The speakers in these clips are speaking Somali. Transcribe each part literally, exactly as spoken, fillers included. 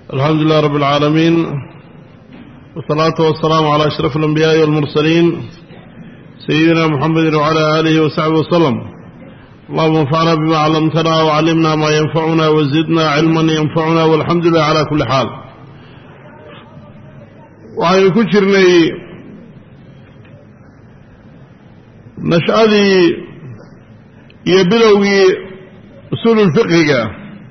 الحمد لله رب العالمين، والصلاة والسلام على أشرف الأنبياء والمرسلين سيدنا محمد وعلى آله وصحبه وسلم. اللهم انفعنا بما علمتنا وعلمنا ما ينفعنا وزدنا علما ينفعنا، والحمد لله على كل حال. وعن كجرني نشأذي يبلغي أصول الفقه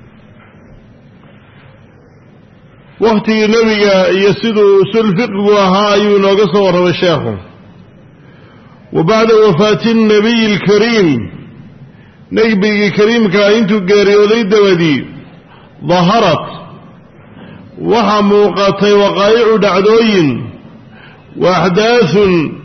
وقتي النبي يسد أصول الفقه وها ينقص ورب الشيخ. وبعد وفاة النبي الكريم نبي الكريم كاينتو غيريودي دودي ظهرت وها موقتي وقائع دعدوين وأحداث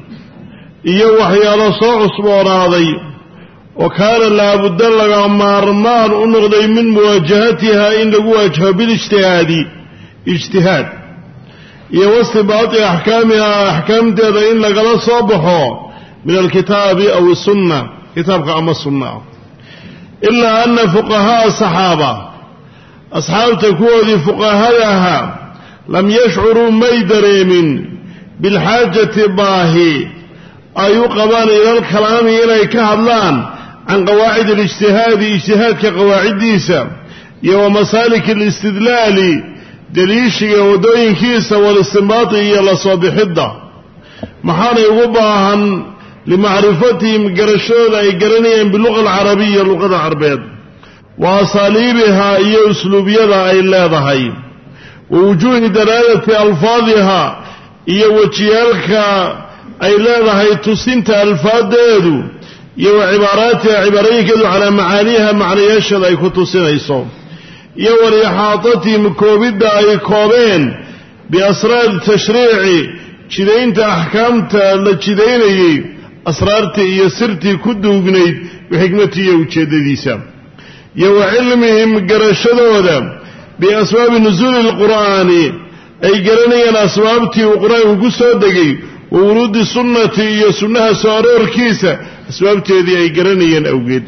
iyo waxyaalo soo cusboonaaday oo kaana laabudda laga maarmaan u noqday min muwaajahatiha in lagu waajaho bilijtihaadi ijtihaad iyo wastibaati axkaamiha axkaamteeda in lagala soo baxo min alkitaabi aw sunna kitaabka ama sunna. ilaa ana fuqahaa saxaaba asxaabta kuwoodii fuqahada ahaa lam yashcuruu may dareemin bilxaajati baahi ay u qabaan ila alkalaami inay ka hadlaan can qawaacid alijtihaadi ijtihaadka qawaaciddiisa iyo wa masaalik alistidlaali daliishiga waddooyinkiisa walistinbaati iyo la soo bixidda. maxaanay ugu baahan limacrifatihim garashadooda ay garanayaan biluqa alcarabiya luqada carbeed wa asaaliibihaa iyo usluubyada ay leedahay wa wujuuhi dalaalati alfaadiha iyo wejiyaalka ay leedahay tusinta alfaadeedu iyo wa cibaaraatiha cibaarooyinkeedu calaa macaaniiha macnayaasheeda ay ku tusinayso iyo walixaatatihim koobidda ay koobeen biasraari tashriici jidaynta axkaamta la jidaynayey asraartii iyo sirtii ku duugnayd bixikmatii iyo ujeeddadiisa iyo wa cilmihim garashadooda biasbaabi nusuuli lqur'aani ay garanayaan asbaabtii uu qur-aanku ku soo degay wa wuruudi sunnati iyo sunnaha soo aroorkiisa asbaabteedii ay garanayeen awgeed.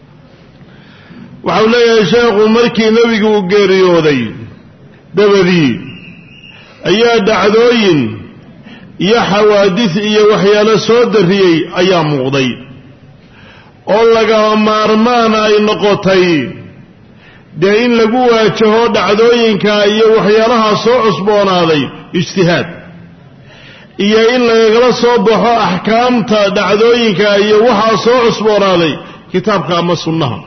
waxau leeyahay sheekhu markii nebigu uu geeriyooday dabadii ayaa dhacdooyin iyo xawaadis iyo waxyaalo soo darriyey ayaa muuqday oo lagama maarmaan ay noqotay dee in lagu waajaho dhacdooyinka iyo waxyaalaha soo cusboonaaday ijtihaad iyo in lagagala soo baxo axkaamta dhacdooyinka iyo waxaa soo cusboonaaday kitaabka ama sunnaha.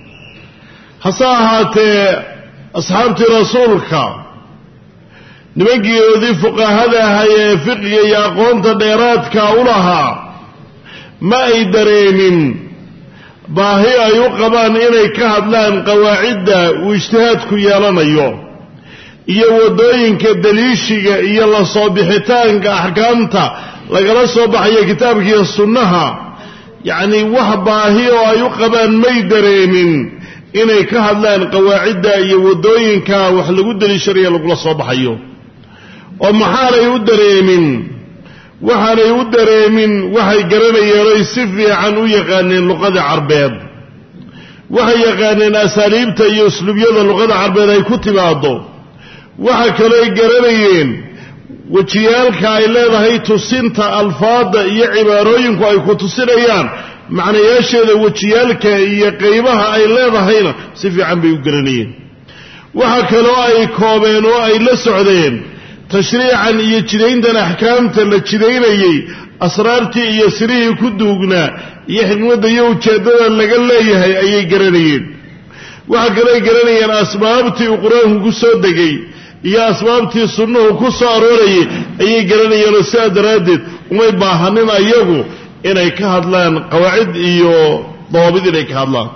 hase ahaatee asxaabtii rasuulka nimankiioodii fuqahada ahay ee fiqiga iyo aqoonta dheeraadka u lahaa ma ay dareemin baahi ay u qabaan inay ka hadlaan qawaacidda uu ijtihaadku yeelanayo iyo waddooyinka daliishiga iyo la soo bixitaanka axkaamta lagala soo baxayo kitaabkiiyo sunnaha. yacnii wax baahi oo ay u qabaan may dareemin inay ka hadlaan qawaacidda iyo waddooyinka wax lagu daliishanayo lagula soo baxayo. oo maxaanay u dareemin waxaanay u dareemin waxay garanayeen oy si fiican u yaqaaneen luqada carbeed, waxay yaqaaneen asaaliibta iyo usluubyada luqada carbeed ay ku timaado. waxa kalooy garanayeen wejiyaalka ay leedahay tusinta alfaada iyo cibaarooyinku ay ku tusinayaan macnayaasheeda wejiyaalka iyo qaybaha ay leedahayna si fiican bay u garanayeen. waxa kaloo ay koobeen oo ay la socdeen tashriican iyo jidayntan axkaamta la jidaynayey asraartii iyo sirihii ku duugnaa iyo xikmadda iyo ujeeddada laga leeyahay ayay garanayeen. waxa kalooy garanayeen asbaabtii uu qur-aanku ku soo degay iyo asbaabtii sunnuhu ku soo aroorayay ayay garanayeenoo sidaa daraaddeed umay baahanin ayagu inay ka hadlaan qawaacid iyo dawaabid inay ka hadlaan.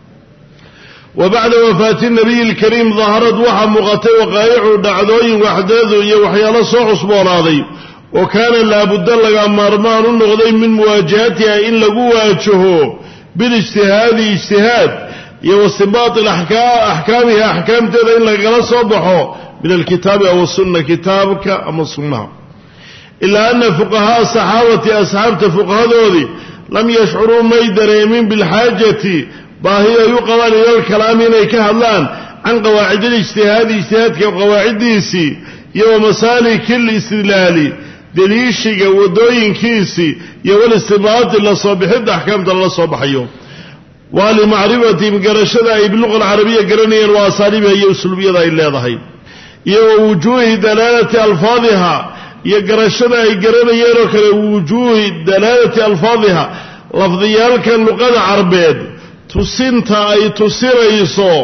wa bacda wafaati nabiyi alkariim daharad waxaa muuqatay waqaa'icu dhacdooyin waxdeedu iyo waxyaalo soo cusboonaaday oo kaana laabudda laga maarmaan u noqday min muwaajahatiha in lagu waajaho bilijtihaadi ijtihaad iyo wastinbaati axkaamiha axkaamteeda in lagala soo baxo min alkitaabi aw sunna kitaabka ama sunnaha. ilaa ana fuqahaa saxaabati asxaabta fuqahadoodii lam yashcuruu may dareemin bilxaajati baahi ay u qabaan ila alkalaami inay ka hadlaan can qawaacid alijtihaadi ijtihaadka qawaaciddiisii iyo wa masaaliki alistidlaali daliishiga waddooyinkiisii iyo walistinbaati la soo bixidda axkaamta lala soo baxayo waa limacrifatihim garashada ay biluqa alcarabiya garanayeen waa asaalibiha iyo usluubiyada ay leedahay iyo wa wujuuhi dalaalati alfaadiha iyo garashada ay garanayeen oo kale wujuuhi dalaalati alfaadiha lafdiyaalkan luqada carbeed tusinta ay tusinayso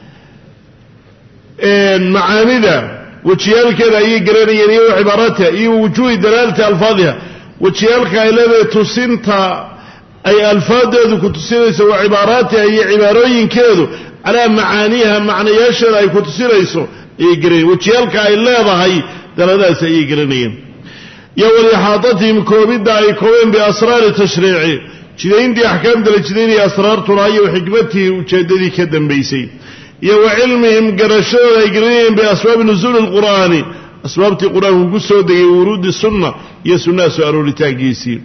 macaanida wajiyaalkeeda ayay garanayeen iyo cibaaratiha iyo wujuuhi dalaalati alfaadiha wajiyaalka ay leedahay tusinta ay alfaadeedu ku tusinayso waa cibaaraatiha iyo cibaarooyinkeedu calaa macaaniiha macnayaasheeda ay ku tusinayso ayay garanayeen wajiyaalka ay leedahay daladaas ayay garanayeen iyo walixaadatihim koobidda ay koobeen biasraari tashriici jidayntii axkaamta la jidaynaya asraartuna iyo xikmatii ujeeddadii ka dambaysay iyo wa cilmihim garashadooda ay garanayeen biasbaabi nusuuli lqur'aani asbaabtii qur-aanku ku soo degay wuruudi sunna iyo sunnaha soo arooritaankiisii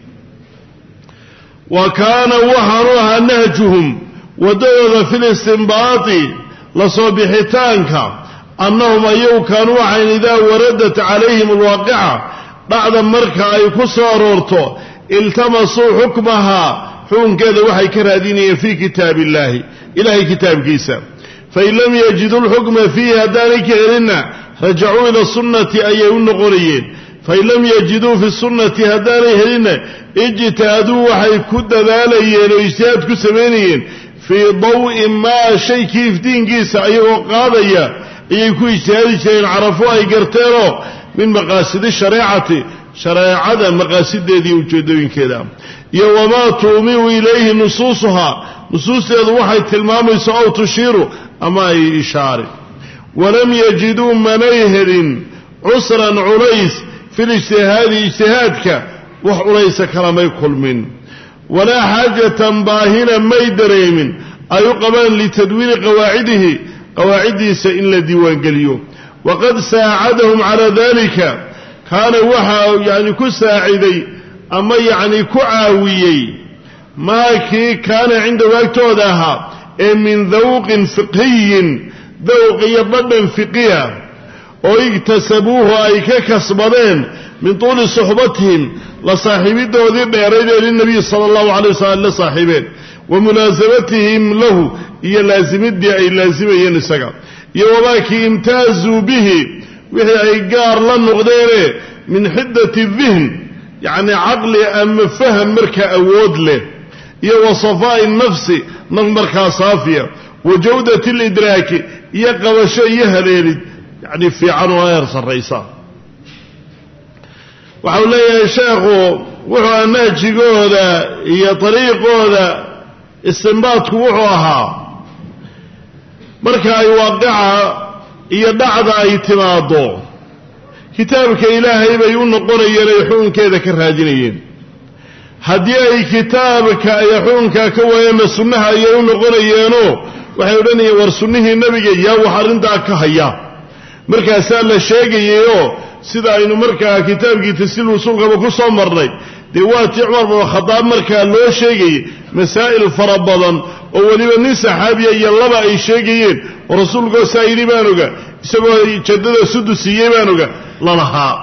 wa kaana waxaanu ahaa nahjuhum waddadooda fi listinbaati la soo bixitaanka annahum ayagu kaanuu waxayn idaa waradat calayhim alwaaqica dhacda marka ay ku soo aroorto iltamasuu xukmahaa xukunkeeda waxay ka raadinayeen fii kitaabi illaahi ilaahay kitaabkiisa fain lam yajiduu lxukma fiihi haddaanay ka helinna rajacuu ila sunnati ayay u noqonayeen fain lam yajiduu fi sunnati haddaanay helinna ijtihaaduu waxay ku dadaalayeen oo ijtihaad ku samaynayeen fii dawi maa shaykii iftiinkiisa ayagoo qaadaya ayay ku ijtihaadi jireen carafo ay garteenoo min maqaasidi shareecati shareecada maqaasideedii ujeedooyinkeeda iyo wamaa tuumiu ilayhi nusuusuhaa nusuusteedu waxay tilmaamayso ow tushiiru ama ay ishaari walam yajiduu manay helin cusran culays fi lijtihaadi ijtihaadka wax culaysa kalamay kulmin walaa xaajatan baahina may dareemin ay u qabaan litadwiini qawaacidihi qawaaciddiisa in la diiwaangeliyo waqad saacadahum calaa dalika kaana waxaa yani ku saaciday ama yacni ku caawiyey maa kii kaana cindahu agtooda ahaa ee min dawqin fiqhiyin dawq iyo dhadhan fiqiya oo igtasabuuhu ay ka kasbadeen min tuuli suxbatihim la saaxiibidoodii dheerayd ee linabiyi sala allahu calay wasalam la saaxiibeen wa mulaasamatihim lahu iyo laasimiddii ay laasimayeen isaga iyo wamaakii imtaazuu bihi wixii ay gaar la noqdeene min xiddati dihn yacni caqli ama faham markaa awood leh iyo wa safaa'i nafsi naf markaa saafiya wa jawdati lidraaki iyo qabasho iyo haleelid yacni fiican oo heer sarraysa waxau leeyahay sheekhu wuxuu nahjigooda iyo dariiqooda istinbaadku wuxuu ahaa marka ay waaqica iyo dhacda ay timaado kitaabka ilaahay bay u noqonayeen ay xukunkeeda ka raadinayeen haddii ay kitaabka iyo xukunkaa ka waayeenna sunnaha ayay u noqonayeenoo waxay odhanayeen war sunnihii nebiga yaa wax arrintaa ka haya markaasaa la sheegayayoo sida aynu markaa kitaabkii tasiil usuulkaba ku soo marnay dee waa tii cumar binu khadaab markaa loo sheegayey masaa'il fara badan oo weliba nin saxaabiya iyo laba ay sheegayeen oo rasuulkoo saa yidhi baan oga isagoo jaddada sudu siiyey baan oga lalahaa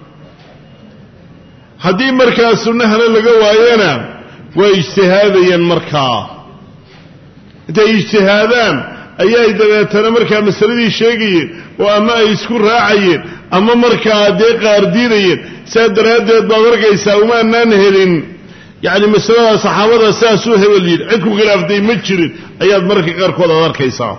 haddii markaa sunnahana laga waayana waa ijtihaadayeen markaa intay ijtihaadaan ayay dabeetana markaa masaladii sheegayeen oo ama ay isku raacayeen ama markaa dee qaar diidayeen saa daraaddeed baad arkaysaa umaanaan helin yacni masalada saxaabada saasuu hebel yidhi cid ku khilaaftay ma jirin ayaad marka qaarkood aad arkaysaa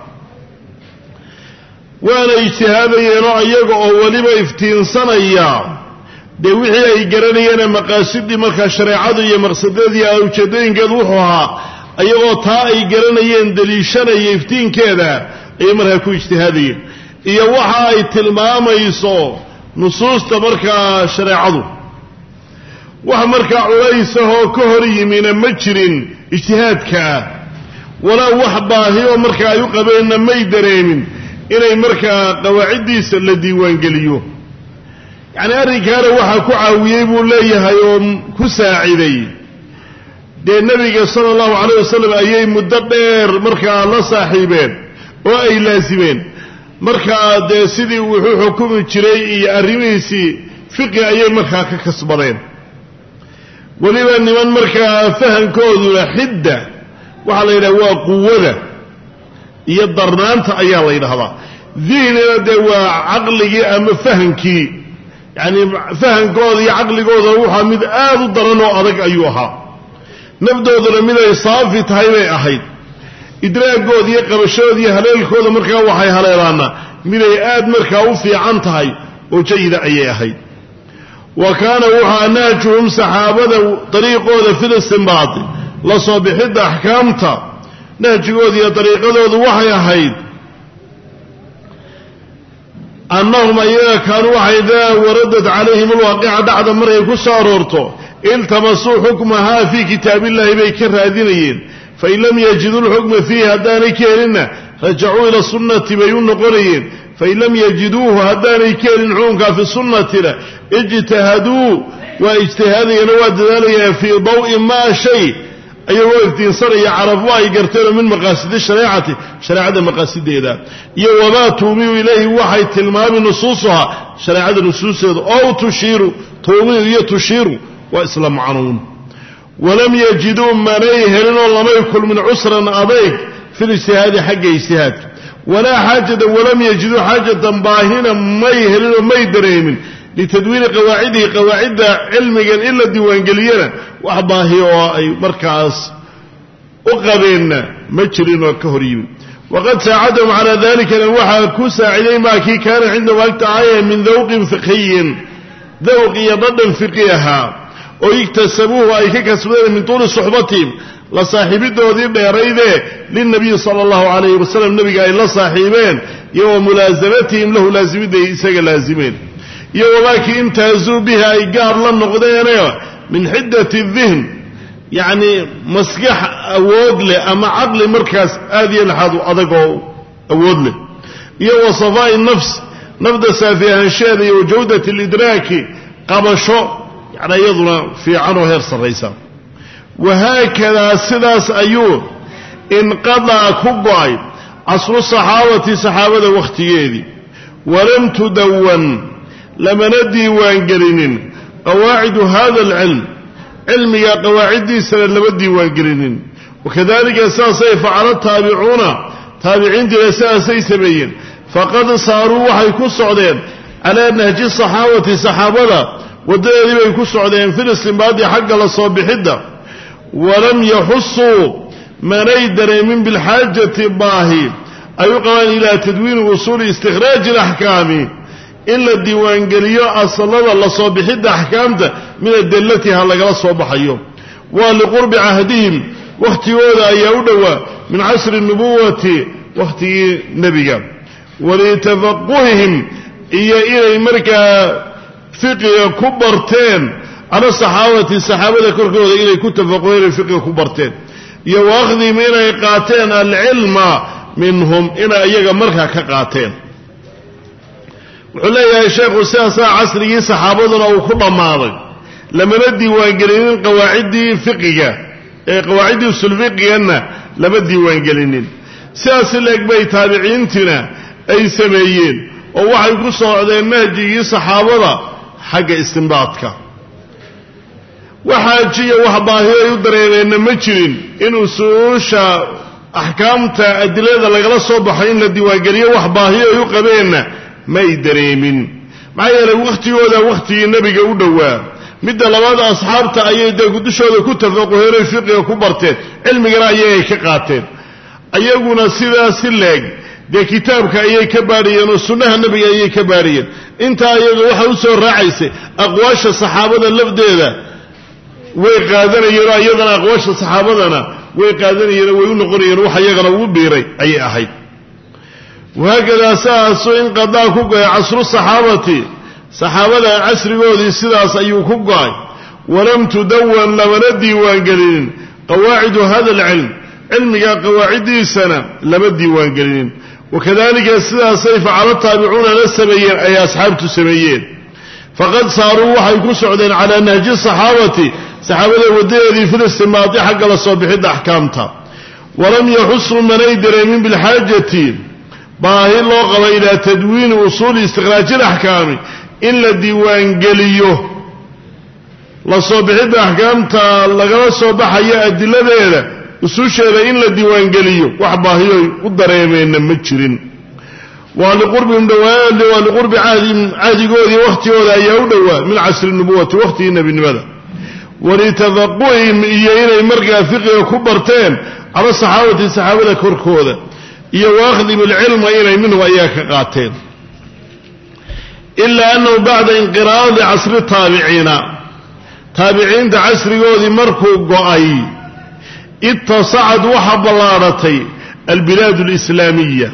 waana ijtihaadayeenoo iyaga oo weliba iftiinsanaya dee wixii ay garanayeene maqaasidii markaa shareecadu iyo maqsadadii a ujeedooyinkeedu wuxuu ahaa ayagoo taa ay garanayeen daliishanaya iftiinkeeda ayay markaa ku ijtihaadayeen iyo waxa ay tilmaamayso nusuusta markaa shareecadu wax markaa culaysahoo ka hor yimina ma jirin ijtihaadkaa walaa wax baahi oo markaa ay u qabeenna may dareemin inay markaa qawaaciddiisa la diiwaangeliyo yacni arrinkaana waxaa ku caawiyey buu leeyahay oo ku saaciday dee nebiga sala allahu calayh wasalam ayay muddo dheer markaa la saaxiibeen oo ay laasimeen markaa dee sidii wuxuu xukumi jiray iyo arrimihiisii fiqi ayay markaa ka kasbadeen weliba niman markaa fahankooduna xidda waxaa la yidhaha waa quwada iyo darnaanta ayaa la yidhahdaa dihnina dee waa caqligii ama fahankii yacni fahankooda iyo caqligooda waxaa mid aad u daran oo adag ayuu ahaa nafdooduna mid ay saafi tahay bay ahayd idraagooda iyo qabashooda iyo haleelkooda markaa waxay haleelaana miday aad markaa u fiican tahay oo jayida ayay ahayd wa kaana wuxaa nahjuhum saxaabada dariiqooda fil istinbaati la soo bixidda axkaamta nahjigooda iyo dariiqadoodu waxay ahayd annahum ayaga kaanuu waxay idaa waradat calayhim alwaaqica dhacda markay ku soo aroorto iltamasuu xukmahaa fii kitaabillahi bay ka raadinayeen fain lam yajiduu lxukma fiihi haddaanay ka helinna rajacuu ila sunnati bay u noqonayeen fain lam yajiduuhu haddaanay ka helin xukunkaa fi sunnatina ijtahaduu waa ijtihaadayana waa dadaalayaan fii dawi maa shay ayagoo iftiinsanaya carafo ay garteenoo min maqaasidi shareecati shareecada maqaasideeda iyo wamaa tuumiyu ilayhi waxay tilmaami nusuusuhaa shareecada nusuusteeda ow tushiiru tuumiyu iyo tushiiru waa isla macnuun walam yajiduu manay helinoo lamay kulmin cusran adayg fi lijtihaadi xagga ijtihaadka walaa xaajatan walam yajiduu xaajatan baahina may helinoo may dareemin litadwiini qawaacidihi qawaacidda cilmigan in la diiwaangeliyana wax baahi oo ay markaas u qabeenna ma jirin oo ka hor yimi waqad saacadahum calaa dalikana waxaa ku saaciday maa kii kaana cindahum agtacaaya min dawqin fiqhiyin dawq iyo dhadhan fiqi ahaa oo iktasabuuhu ay ka kasbadeen min tuuli suxbatihim la saaxiibidoodii dheeraydee lilnabiyi sala allahu calayhi wasalam nebiga ay la saaxiibeen iyo wa mulaasamatihim lahu laasimiday isaga laasimeen iyo wamaakii imtaazuu bihi ay gaar la noqdeene min xiddati dihn yacni maskax awood leh ama caqli markaas aad iyo laxaad u adagoo awood leh iyo wa safaa'i nafs nafda saafi ahaansheeda iyo wa jawdati lidraaki qabasho yani iyaduna fiican oo heer sarraysa wahaakadaa sidaas ayuu inqada'a ku go'ay casru saxaabati saxaabada wakhtigeedii walam tudawan lamana diiwaangelinin qawaacidu hada alcilm cilmiga qawaaciddiisana lama diiwaangelinin wakadalika sidaasay facalo taabicuuna taabiciintiina sidaasay sameeyeen faqad saaruu waxay ku socdeen calaa nahji saxaabati saxaabada waddadeedii bay ku socdeen fil istinbaadi xagga la soo bixidda walam yaxusuu manay dareemin bilxaajati baahi ay u qabaan ilaa tadwiini usuuli istikhraaji alaxkaami in la diiwaangeliyo asalada la soo bixidda axkaamta min adallatiha lagala soo baxayo waa liqurbi cahdihim wakhtigooda ayaa u dhowaa min casri nubuwati wakhtigii nebiga walitafaquhihim iyo inay markaa fiqiga ku barteen cala saxaabati saxaabada korkooda inay ku tafaquheen inay fiqiga ku barteen iyo wa akhdihim inay qaateen alcilma minhum inay iyaga markaa ka qaateen wuxuu leeyahay sheekhu sidaasaa casrigii saxaabaduna uu ku dhammaaday lamana diiwaangelinin qawaaciddii fiqiga ee qawaaciddii usulfiqiganna lama diiwaangelinin sidaas leeg bay taabiciintina ay sameeyeen oo waxay ku socdeen nahjigii saxaabada xagga istinbaadka waxaajiya wax baahiyo ay u dareemeenna ma jirin in usuusha axkaamta adilada lagala soo baxo in la diiwaangeliyo wax baahiyo ay u qabeenna may dareemin maxaa yeelay wakhtigooda wakhtigii nebiga u dhowaa midda labaad asxaabta ayay dee dushooda ku tafaquheenay fiqiga ku barteen cilmigana ayagay ka qaateen ayaguna sidaas si leeg dee kitaabka ayay ka baadhiyeen oo sunnaha nebiga ayay ka baadhiyeen intaa iyaga waxa u soo raacaysay aqwaasha saxaabada lafdeeda way qaadanayeen oo iyadana aqwaasha saxaabadana way qaadanayeen way u noqonayeen wax iyagana ugu biiray ayay ahayd wahaakadaa sidaasuu inqadaa ku go'ay casru saxaabati saxaabada casrigoodii sidaas ayuu ku go'ay walam tudawan lamana diiwaangelinin qawaacidu hada alcilm cilmiga qawaaciddiisana lama diiwaangelinin wakadalika sidaasay facalo taabicuuna la sameeyeen ay asxaabtu sameeyeen faqad saaruu waxay ku socdeen calaa nahji saxaabati saxaabada waddadeedii fil istinbaadi xagga la soo bixidda axkaamta walam yaxusuu manay dareemin bilxaajati baahi loo qabo ilaa tadwiini usuuli istikhraaj alaxkaami in la diiwaangeliyo la soo bixidda axkaamta lagala soo baxayo adiladeeda ususheeda in la diiwaangeliyo wax baahiyoy u dareemeenna ma jirin waa liqurbihim dhawaali waa liqurbi cahdihim cahdigoodii wakhtigooda ayaa u dhowaa min casri nubuwati wakhtigii nebinimada walitadaquhim iyo inay markaa fiqiga ku barteen cala saxaabati saxaabada korkooda iyo waakhdim alcilma inay minhu ayaa ka qaateen ilaa annahu bacda inqiraadi casri taabiciina taabiciinta casrigoodii markuu go'ay ittasacad waxa ballaadhatay albilaad alislaamiya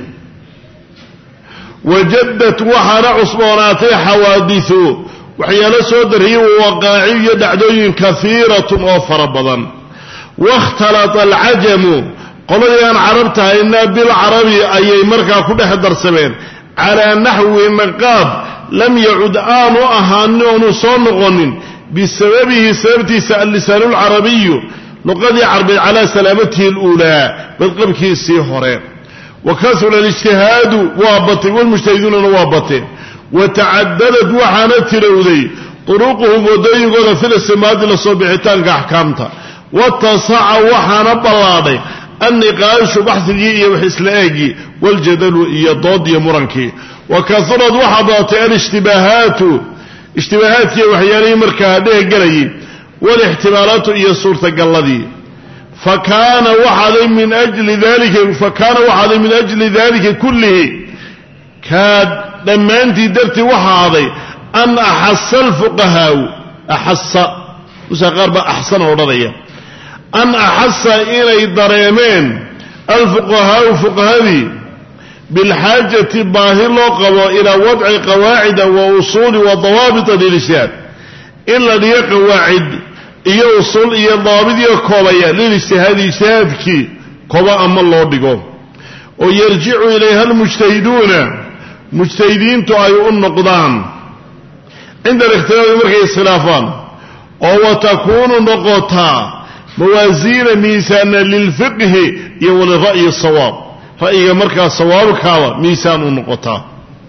wajaddat waxaana cusboonaatay xawaadisu waxyaalo soo dariyey waqaaci iyo dhacdooyin kaiiratun oo fara badan waاkhtalata alcajamu qoladii aan carabta haynaa bilcarabi ayay markaa ku dhex darsameen calaa naxwi maqaab lam yacud aanu ahaanin oonu soo noqonin bisababihi sababtiisa allisaanu alcarabiyu luqadii carbeed calaa salaamatihi اluulaa badqabkiisii hore wakasura alijtihaadu waa batay walmujtahiduunana waa bateen watacadadad waxaana tirowday turuquhum wadooyinkooda fil istimaadi la soo bixitaanka axkaamta watasaca waxaana ballaadhay anniqaashu baxsigii iyo wax isla eegii waljadalu iyo dood iyo murankii wakahurad waxaa badatay alishtimaahaatu ishtimaahaadkii waxyaalihii markaa dheehgelayay walixtimaalaatu iyo suurtagalladii fakaana waxaaday min ajli dalika fakaana waxaaday min ajli dalika kullihi kaa dhammaantii dartii waxaaday an axasa alfuqahaau axasa usaa qaar baa axsana odhanaya an axasa inay dareemeen alfuqahaau fuqahadii bilxaajati baahi loo qabo ilaa wadci qawaacida wa usuuli wa dawaabita lilijtihaad in la dhigo qawaacid iyo usul iyo dawaabid iyo koobaya lilijtihaadi ijtihaadkii koba ama loo dhigo oo yarjicu ilayha almujtahiduuna mujtahidiintu ay u noqdaan cinda alikhtilaafi markay iskhilaafaan oo watakuunu noqotaa mawaasiina miisaana lilfiqhi iyo walira'yi sawaab ra'yiga markaa sawaabkaaba miisaan u noqotaa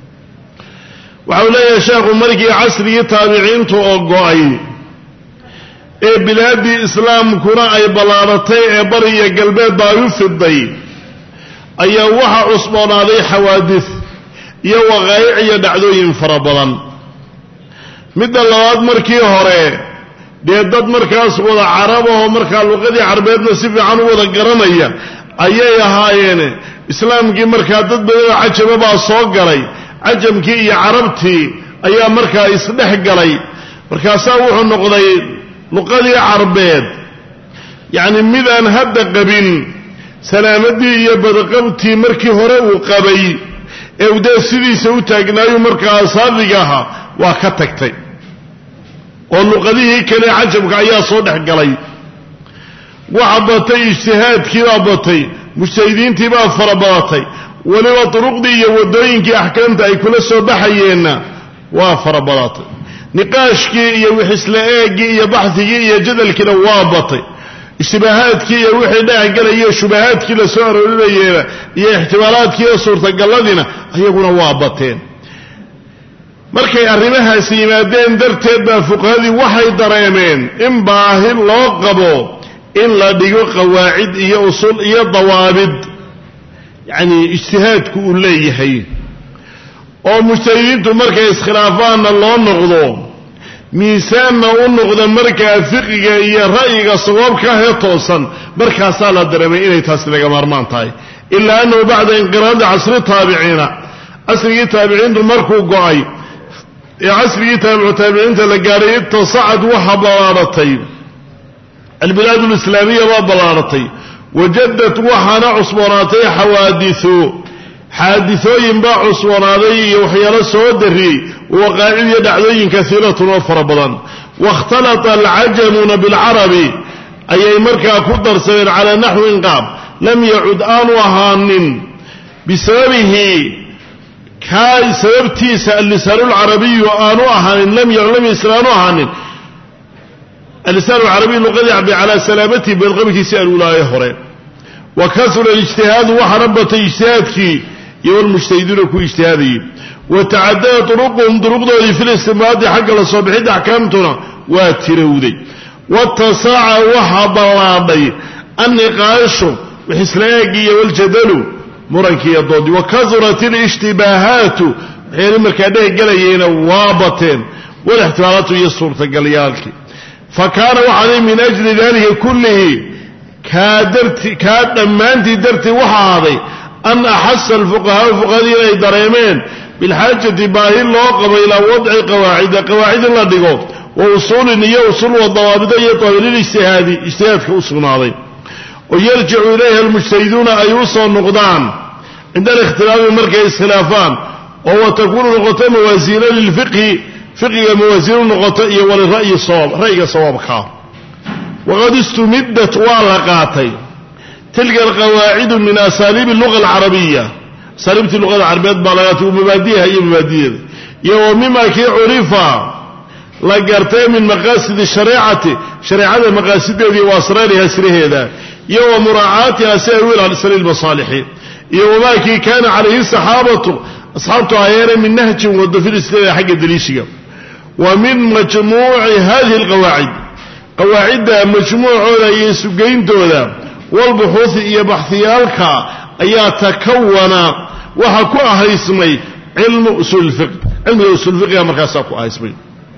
waxa uu leeyahay sheekhu markii casrigii taabiciintu oo go'ay ee bilaadii islaamkuna ay ballaadhatay ee bari iyo galbeedba ay u fiday ayaa waxa cusboonaaday xawaadis iyo waqaa'ic iyo dhacdooyin fara badan midda labaad markii hore dee dad markaas wada carabahoo markaa luqadii carbeedna si fiican u wada garanaya ayay ahaayeen islaamkii markaa dad badanoo cajaba baa soo galay cajamkii iyo carabtii ayaa markaa isdhex galay markaasaa wuxuu noqday luqadii carbeed yacni midaan hadda qabin salaamadii iyo badaqabtii markii hore uu qabay ee uu dee sidiisa u taagnaayu markaa saadiga ahaa waa ka tagtay oo luqadihii kale cajamka ayaa soo dhex galay waxa batay ijtihaadkii baa batay mujtahidiintii baa fara badatay weliba duruqdii iyo waddooyinkii axkaamta ay kula soo baxayeenna waa fara badatay niqaashkii iyo wixisla eegii iyo baxigii iyo jadalkiina waa batay ishtibaahaadkii iyo wixii dhexgalayo shubahaadkii la soo aroorinayeena iyo ixtimaalaadkii iyo suurtagalladiina ayaguna waa bateen markay arrimahaasi yimaadeen darteed baa fuqahadii waxay dareemeen in baahi loo qabo in la dhigo qawaacid iyo usul iyo dawaabid yacni ijtihaadku uu leeyahay oo mujtahidiintu markay iskhilaafaanna loo noqdo miisaanna u noqda markaa fiqiga iyo ra'yiga sawaabka ahee toosan markaasaa la dareemay inay taasi laga maarmaan tahay ilaa annahu bacda inqiraadi casri taabiciina casrigii taabiciintu markuu go'ay ee casrigii taabicu taabiciinta la gaadhay ittasacad waxa ballaadhatay albilaad alislaamiya baa ballaadhatay wajadad waxaana cusboonaatay xawaadisu xaadisooyin baa cusboonaaday iyo waxyaalo soo dariyey waqaacid iyo dhacdooyin kaiiratun oo fara badan waاkhtalata alcajamuuna bilcarabi ayay markaa ku darsadeen calaa naxwin qaab lam yacud aanu ahaanin bisababihi kaa sababtiisa allisaan alcarabiyu aanu ahaanin lam yaclam aanu ahaanin allisaan alcarabiyu luqadii carbi calaa salaamatihi beelqabkiisii alulaaye hore wa kasura alijtihaadu waxaana batay ijtihaadkii والمجتهدون كو اجتهادي وتعدى طرقهم طرق دولي في الاستنباط حق الصبح أحكامتنا واترودي والتصاع وحب الله النقاش وحسلاقي والجدل مرنكي الضد وكثرت الاشتباهات حين مركاده قليين وابطين والاحتمالات يصور تقليالك فكان وحدي من أجل ذلك كله كادرت كاد ما أنت درت وحاضي أن أحس الفقهاء الفقهاء دريمين بالحاجة باهي اللوقب إلى وضع قواعد قواعد الله دقو ووصول النية وصول والضوابط يطهر الاجتهاد اجتهاد كأصول عظيم ويرجع إليها المجتهدون أيوصى النقدان عند الاختلاف مركز خلافان وهو تكون نقطة موازينة للفقه فقه موازين نقطة وللرأي الصواب رأي صواب خاف وقد استمدت وعلقاتي تلك القواعد من أساليب اللغة العربية أساليب اللغة العربية بلاغات ومبادئها هي مبادئها يومما كي عرفا لقرتي من مقاصد الشريعة شريعة المقاصد الذي واسرارها سره هذا يوم مراعاتها سيويل على سبيل المصالح يوم كي كان عليه الصحابة أصحابته عيانا من نهج ودفير السلاح حق الدليشية ومن مجموع هذه القواعد قواعد مجموع يسوقين دولا والبحوث هي بحثيالك أي تكون وحكوها اسمي علم أصول الفقه علم أصول الفقه يا مركز ساكوها اسمي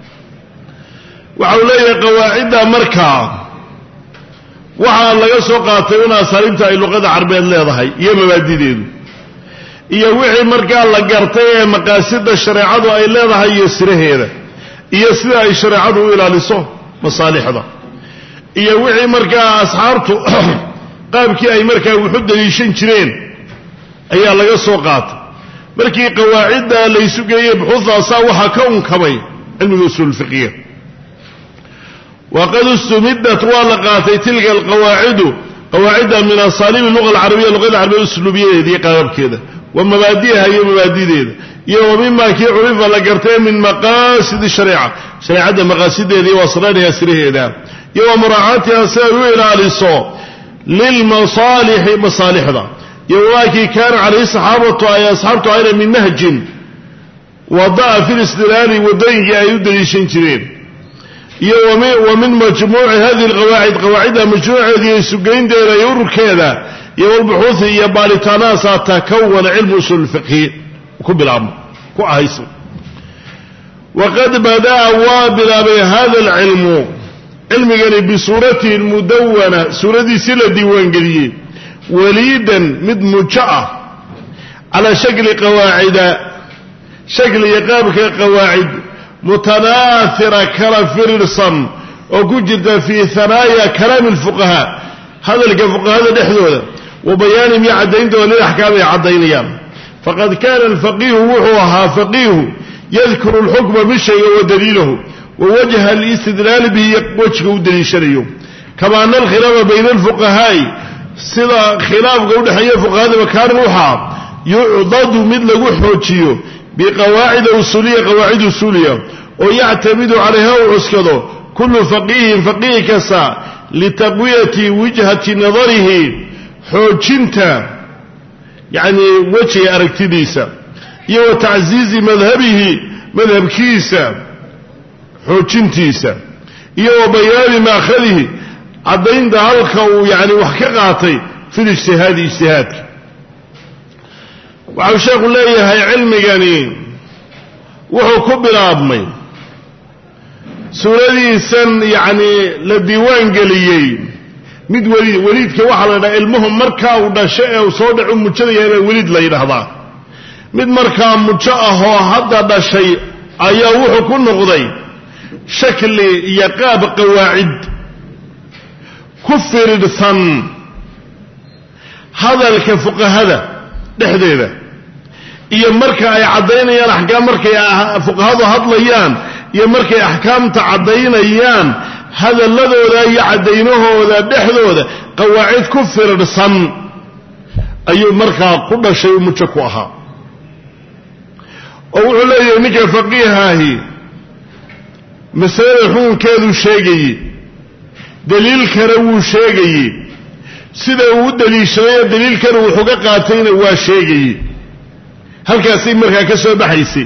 وحولي قواعد مركز waxaa laga soo qaatay una asaliibta ay luqada carabeed leedahay iyo mabaadideedu iyo wixii markaa la gartay ee maqaasida shariicadu ay leedahay iyo siraheeda iyo sida ay shariicadu u ilaaliso masaalixda iyo wixii markaa asxaabtu qaabkii ay markaa wuxuu daliishan jireen ayaa laga soo qaatay markii qawaacida la isu geeyay buxuusaasa waxa ka unkabay cilmiga usul fiqh وقد استمدت والقاتي تلك القواعد قواعد من أساليب اللغة العربية اللغة العربية الأسلوبية دي قارب كده ومبادئها هي مبادئ يوم مما كي عرف لقرتين من مقاصد الشريعة شريعة مقاصد دي وأسرارها سره ده يوم مراعاتها سيروي إلى الصوت للمصالح مصالح ده يوم كي كان عليه صحابته أي أصحابته أيضا من نهج وضع في الاستدلال ودين يدري شنشرين ومن مجموع هذه القواعد قواعدها مجموعة هذه السجين دير يور كذا يور البحوث هي بالتناسى تكون علم أصول الفقه وكب العام كأهيسو وقد بدأ وابلا بهذا العلم علم قال بصورته المدونة سورة سلة ديوان قليل وليدا مدمجة على شكل قواعد شكل يقابك قواعد متناثرة كالفرصا وكجد في ثنايا كلام الفقهاء هذا الفقهاء نحذوه وبيان يعدين دون الأحكام يعدين فقد كان الفقيه وحوها فقيه يذكر الحكم بالشيء ودليله ووجه الاستدلال به وجهه ودليل شرعيه كما أن الخلاف بين الفقهاء سلا خلاف قول حي الفقهاء وكان وحا يعضد مثل وحوشيه بقواعد أصولية قواعد أصولية ويعتمد عليها وعسكده كل فقيه فقيه كسا لتقوية وجهة نظره حوشنتا يعني وجه أركتديسا يو تعزيز مذهبه مذهب كيسا حوشنتيسا يو بيان ماخذه عدين دهالك يعني وحكاقاتي في الاجتهاد اجتهاد waxau sheekhu leeyahay cilmigani wuxuu ku bilaabmay suuradiisan yani la diiwaan geliyey mid waliid waliidka waxa la yiraahdaa ilmuhu markaa uu dhashay ee uu soo dhaco mujadayay waliid la yiraahdaa mid markaa mujo ah oo hadda dhashay ayaa wuxuu ku noqday shakli iyo qaab qawaacid ku fiirsan hadalka fuqahada dhexdeeda iyo marka ay cadeynayaan ahkaam markay fuqahadu hadlayaan iyo markay ahkaamta cadeynayaan hadaladooda iyo cadeynahooda dhexdooda qawaacid ku fiirsan ayuu markaa ku dhashay mujo ku ahaa oo wuxuu leeyahay ninka faqiihahi mas'ala xukunkeedu sheegay daliil kale wuu sheegay sida uu daliishaday daliil kale wuxuu ka qaatayna waa sheegay halkaasay markaa ka soo baxaysay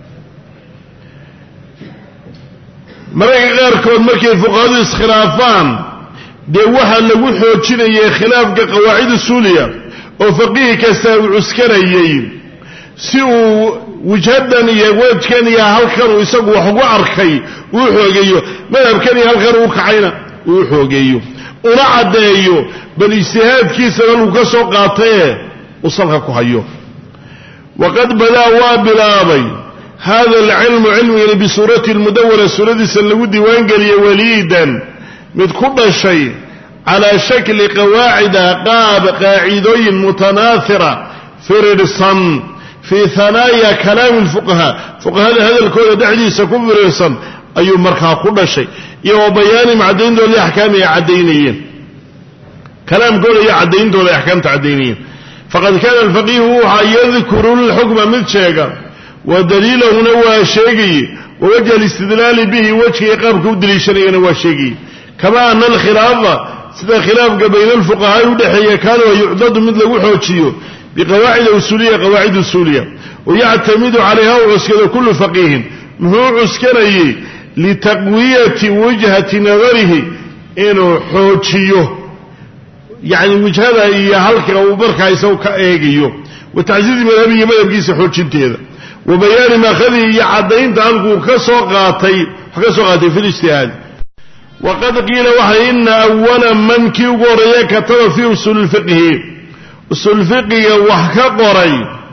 mararka qaarkood markay fuqahadu iskhilaafaan dee waxaa lagu xoojinayay khilaafka qawaacid usuuliya oo faqiih kasta uu cuskanayay si uu wajhadan iyo wajkan iyo halkan uu isagu wax ugu arkay uu xoogeeyo madhabkan iyo halkan uu kacayna uu xoogeeyo una cadeeyo bal ijtihaadkiisa lagu ka soo qaatay uu salka ku hayo waqad badaa waa bilaabay hada alcilmu cilmiga bisurati almudawwara suradiisa lagu diiwaan geliyay waliidan mid ku dhashay calaa shakli qawaacida qaab qaacidooyin mutanaathira firirsan fii hanaaya kalaami lfuqahaa fuqahada hadalkooda dhexdiisa ku firirsan ayuu markaa ku dhashay iyo wa bayaanihim caddayntooda axkaami ay caddaynayeen kalaamkooda iyo caddayntooda ay axkaamta caddaynayeen faqad kaana alfaqiihu waxaa yadkuru lxukma mid sheega wa daliilahuna waa sheegaye wa wajha alistidlaali bihi wejhigay qaabka u daliishanayana waa sheegaye kama ana alkhilaafa sida khilaafka bayna alfuqahaa u dhexeeya kaana wa yucdadu mid lagu xoojiyo biqawaacid usuuliya qawaacid usuuliya wayactamidu calayha u cuskado kullu faqiihin muxuu cuskanayey litaqwiyati wajhati nadarihi inuu xoojiyo yacni wajhada iyo halka uu markaa isagu ka eegayo wa tacsiizi madhabihi madhabkiisa xoojinteeda wa bayaani maakhadihi iyo caddaynta halkuu ka soo qaatay wax ka soo qaatay fi lijtihaadi waqad qiila waxay ina awala man kii ugu horreeya kataba fii usuuli lfiqhi usuul fiqiga wax ka qoray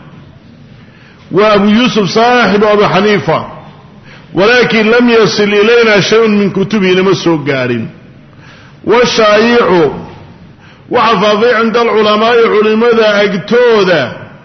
waa abu yuusuf saaxibu abu xaniifa walaakin lam yasil ilayna shayun min kutubihi nama soo gaadhin washaayicu waxa faafay cinda alculamaa'i culimada agtooda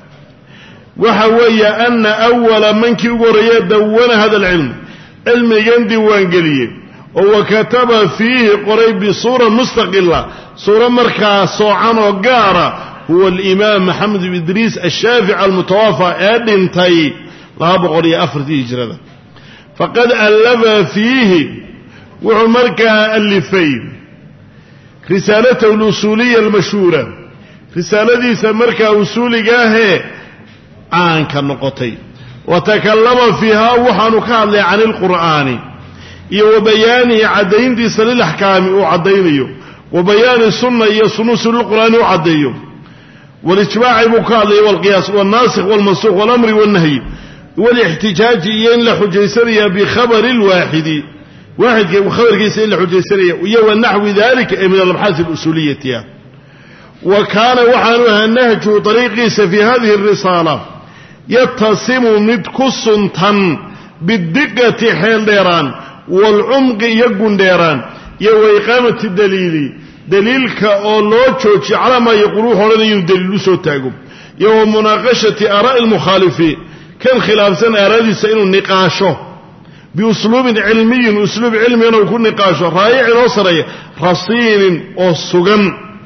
waxa weeye ana awala mankii ugu horreeya dawana hada alcilm cilmigan diiwaangeliyey oo wakataba fiihi qoray bisuura mustaqila suuro markaa soocan oo gaara huwa alimaam maxamed bn idriis ashaafici almutawafaa ee dhintay laba boqol iyo afartii hijrada faqad allafa fiihi wuxuu markaa alifay risaalatahu alusuuliya almashhuura risaaladiisa markaa usuuligaahee caanka noqotay wa takallama fiihaa waxaanu ka hadlay can ilqur'aani iyo wa bayaanihi caddayntiisa lilaxkaami uu caddaynayo wa bayaani sunna iyo sunuusi lilqur'aani u caddeeyo walijmaaci buu ka hadlaya walqiyaas walnaasikh walmansuuq walamri walnahyi walixtijaaji iyo in la xujaysanaya bikhabari lwaaxidi waaxidka khabarkiisa in la xujaysanaya iyo wanaxwi dalika ee min alabxaasi alusuuliyati ah wa kaana waxaanu ahaa nahjuhu ariiqiisa fi hadihi arisaala yatasimu mid ku suntan bidiqati xeel dheeraan waalcumqi iyo gundheeraan iyo wa iqaamati daliili daliilka oo loo joojiyo calaa maa yaquulu wuxu odhanaya inuu daliil u soo taago iyo wa munaaqashati aaraa'i almukhaalifiin kan khilaafsan aaraadiisa inuu niqaasho biusluubin cilmiyin usluub cilmigana uu ku niqaasho raayicin oo sareeya rasiinin oo sugan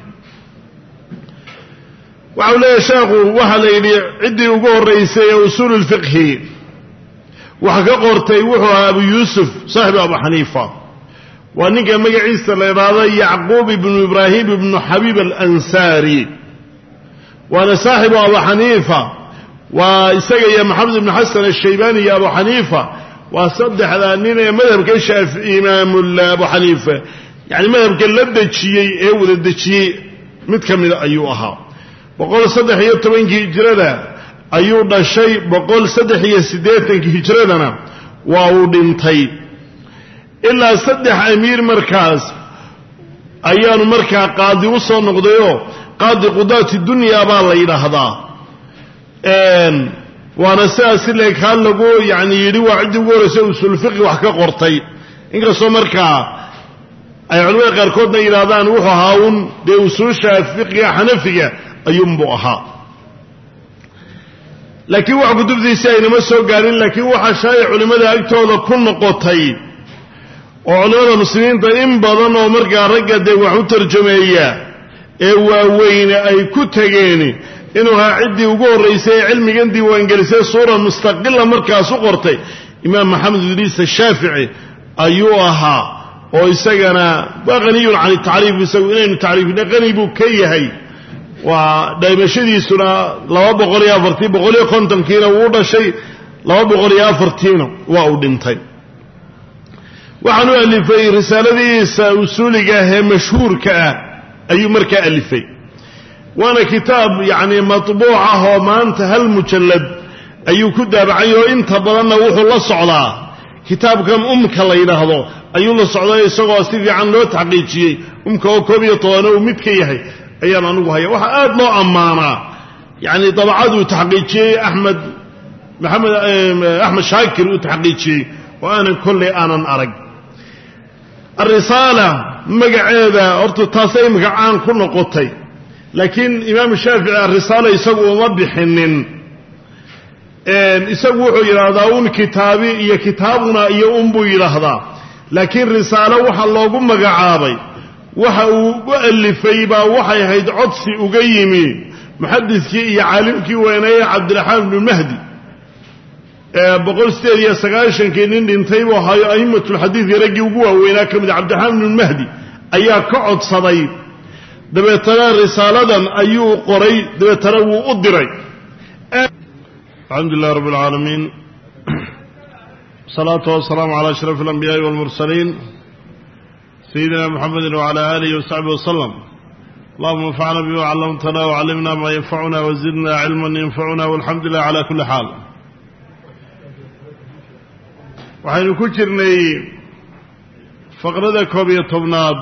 waxau leeyahay sheekhu waxaa la yidhi ciddii ugu horraysay ee usuulu lfiqhi waxa ka qortay wuxuu ahaa abu yuusuf saaxibu abu xaniifa waa ninka magaciisa la idhaahdo yacquub ibnu ibraahim ibnu xabiib alansaari waana saaxibu abu xaniifa waa isaga iyo maxamed ibnu xasan ashaybaani iyo abu xaniifa waa saddexdaa nin ee madhabka shaafi imaamul abu xaniifa yani madhabka la dejiyey ee wada dejiyey mid ka mida ayuu ahaa boqol saddex iyo tobankii hijrada ayuu dhashay boqol saddex iyo siddeetankii hijradana waa uu dhintay ilaa saddex amiir markaas ayaanu markaa qaadi u soo noqdayoo qaadi qudaati dunya baa la yidhaahdaa waana sidaas ile kaa lagu yani yidhi waa ciddii ugu horraysa usulfiqi wax ka qortay inkastoo markaa ay culamada qaarkoodna yidhahdaan wuxuu ahaa un dee usuusha fiqiga xanafiga ayuunbuu ahaa laakiin wax kutubtiisii aynama soo gaarin laakiin waxaa shaaya culimmada agtooda ku noqotay oo culimmada muslimiinta in badan oo markaa ragga dee wax u tarjameeya ee waaweyne ay ku tegeen inuu ahaa ciddii ugu horraysay ee cilmigan diiwaangelisay suura mustaqila markaas u qortay imaam maxamed idriis ashaafici ayuu ahaa oo isagana waa qaniyun can tacriif isagu inaynu tacriifina qani buu ka yahay waa dhaymashadiisuna laba boqol iyo afartii boqol iyo kontonkiina wuu dhashay laba boqol iyo afartiina waa uu dhintay waxaan u alifay risaaladiisa usuuliga ah ee mashhuurka ah ayuu markaa alifay waana kitaab yacni matbuuc ah oo maanta hal mujallad ayuu ku daabacay oo inta badanna wuxuu la socdaa kitaabkan umka la yidhaahdo ayuu la socday isagoo si fiican loo taxqiijiyey umka oo koob iyo toban uu mid ka yahay ayaan anigu haya waxaa aada loo ammaanaa yacni dabacaduu taxqiijiyey axmed maxamed axmed shaakir uu taxqiijiyey oo aanan kolley aanan arag الرسالة magaceeda horta taasay imika caan ku noqotay laakiin imaam shaafici الرسالة isagu uma bixinin isagu wuxuu yiraahdaa un kitaabi iyo kitaabuna iyo un buu yiraahdaa laakiin risaalo waxa loogu magacaabay waxa uu u alifay baa waxay ahayd codsi uga yimi muxaddiskii iyo caalimkii weynaayay Cabdiraxmaan ibn Mahdi boqol sideed iyo sagaashankii nin dhintay buu ahaa a'imatul xadiid raggii ugu waaweynaa ka mid Cabdiraxmaan ibn Mahdi ayaa ka codsaday dabeetana risaaladan ayuu qoray dabeetana wuu u diray alxamdulillahi rabbil aalamiin salaatu wasalaamu calaa ashrafil anbiyaa'i wal mursaliin sayyidina muhammadin wa calaa aalihi wa sahbihi wasallam allahumma anfa'na bima 'allamtana wa 'allimna ma yanfa'una wa zidna 'ilman yanfa'una walhamdulillahi ala kulli haal waxaynu ku jirnay faqrada koob iyo tobnaad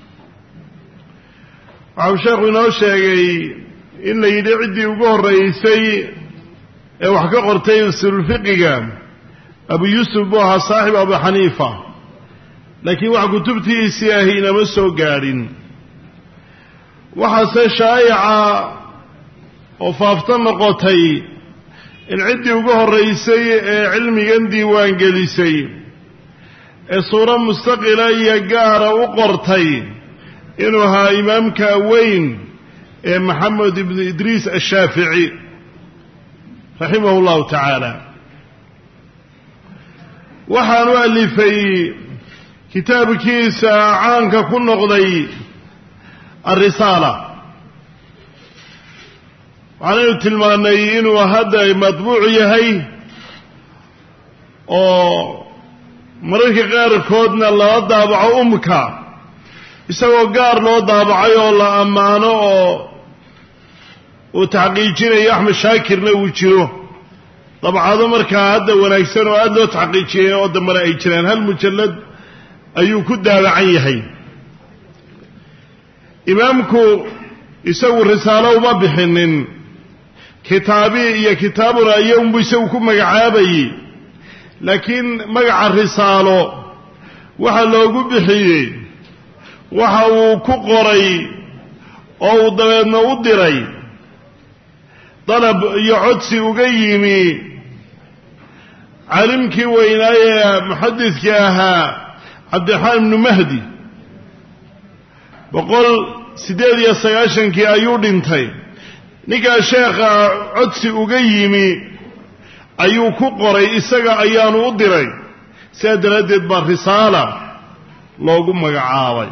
waxau sheekhu inoo sheegay in la yidhi ciddii ugu horraysay ee wax ka qortay usulfiqiga abu yuusuf buu ahaa saaxib abu xaniifa laakiin wax kutubtiisii ahi inama soo gaadhin waxaase shaa'ica oo faafta noqotay in ciddii ugu horraysay ee cilmigan diiwaan gelisay ee suuro mustaqila iyo gaara u qortay inuu ahaa imaamka weyn ee maxamed ibnu idriis ashaafici raximahu llahu tacaala waxaanu alifay kitaabkiisa caanka ku noqday alrisaala waxaanaynu tilmaanay inuu hadda matbuuc yahay oo mararka qaarkoodna lala daabaco umka isagoo gaar loo daabacay oo la ammaano oo uu taxqiijinayo axmed shaakirna uu jiro dabcado markaa hadda wanaagsan oo aada loo taxqiijiyay oo dambana ay jiraan hal mujallad ayuu ku daabacan yahay imaamku isagu risaalo uma bixinin kitaabi iyo kitaabuna iyounbu isagu ku magacaabayey laakiin magaca risaalo waxa loogu bixiyey waxa uu ku qoray oo uu dabeedna u diray dalab iyo codsi uga yimi caalimkii weynaaye muxadidkii ahaa cabdiraxmaan ibnu mahdi boqol siddeed iyo sagaashankii ayuu dhintay ninkaa sheekha codsi uga yimi ayuu ku qoray isaga ayaanu u diray sidaa daraaddeed baa risaala loogu magacaabay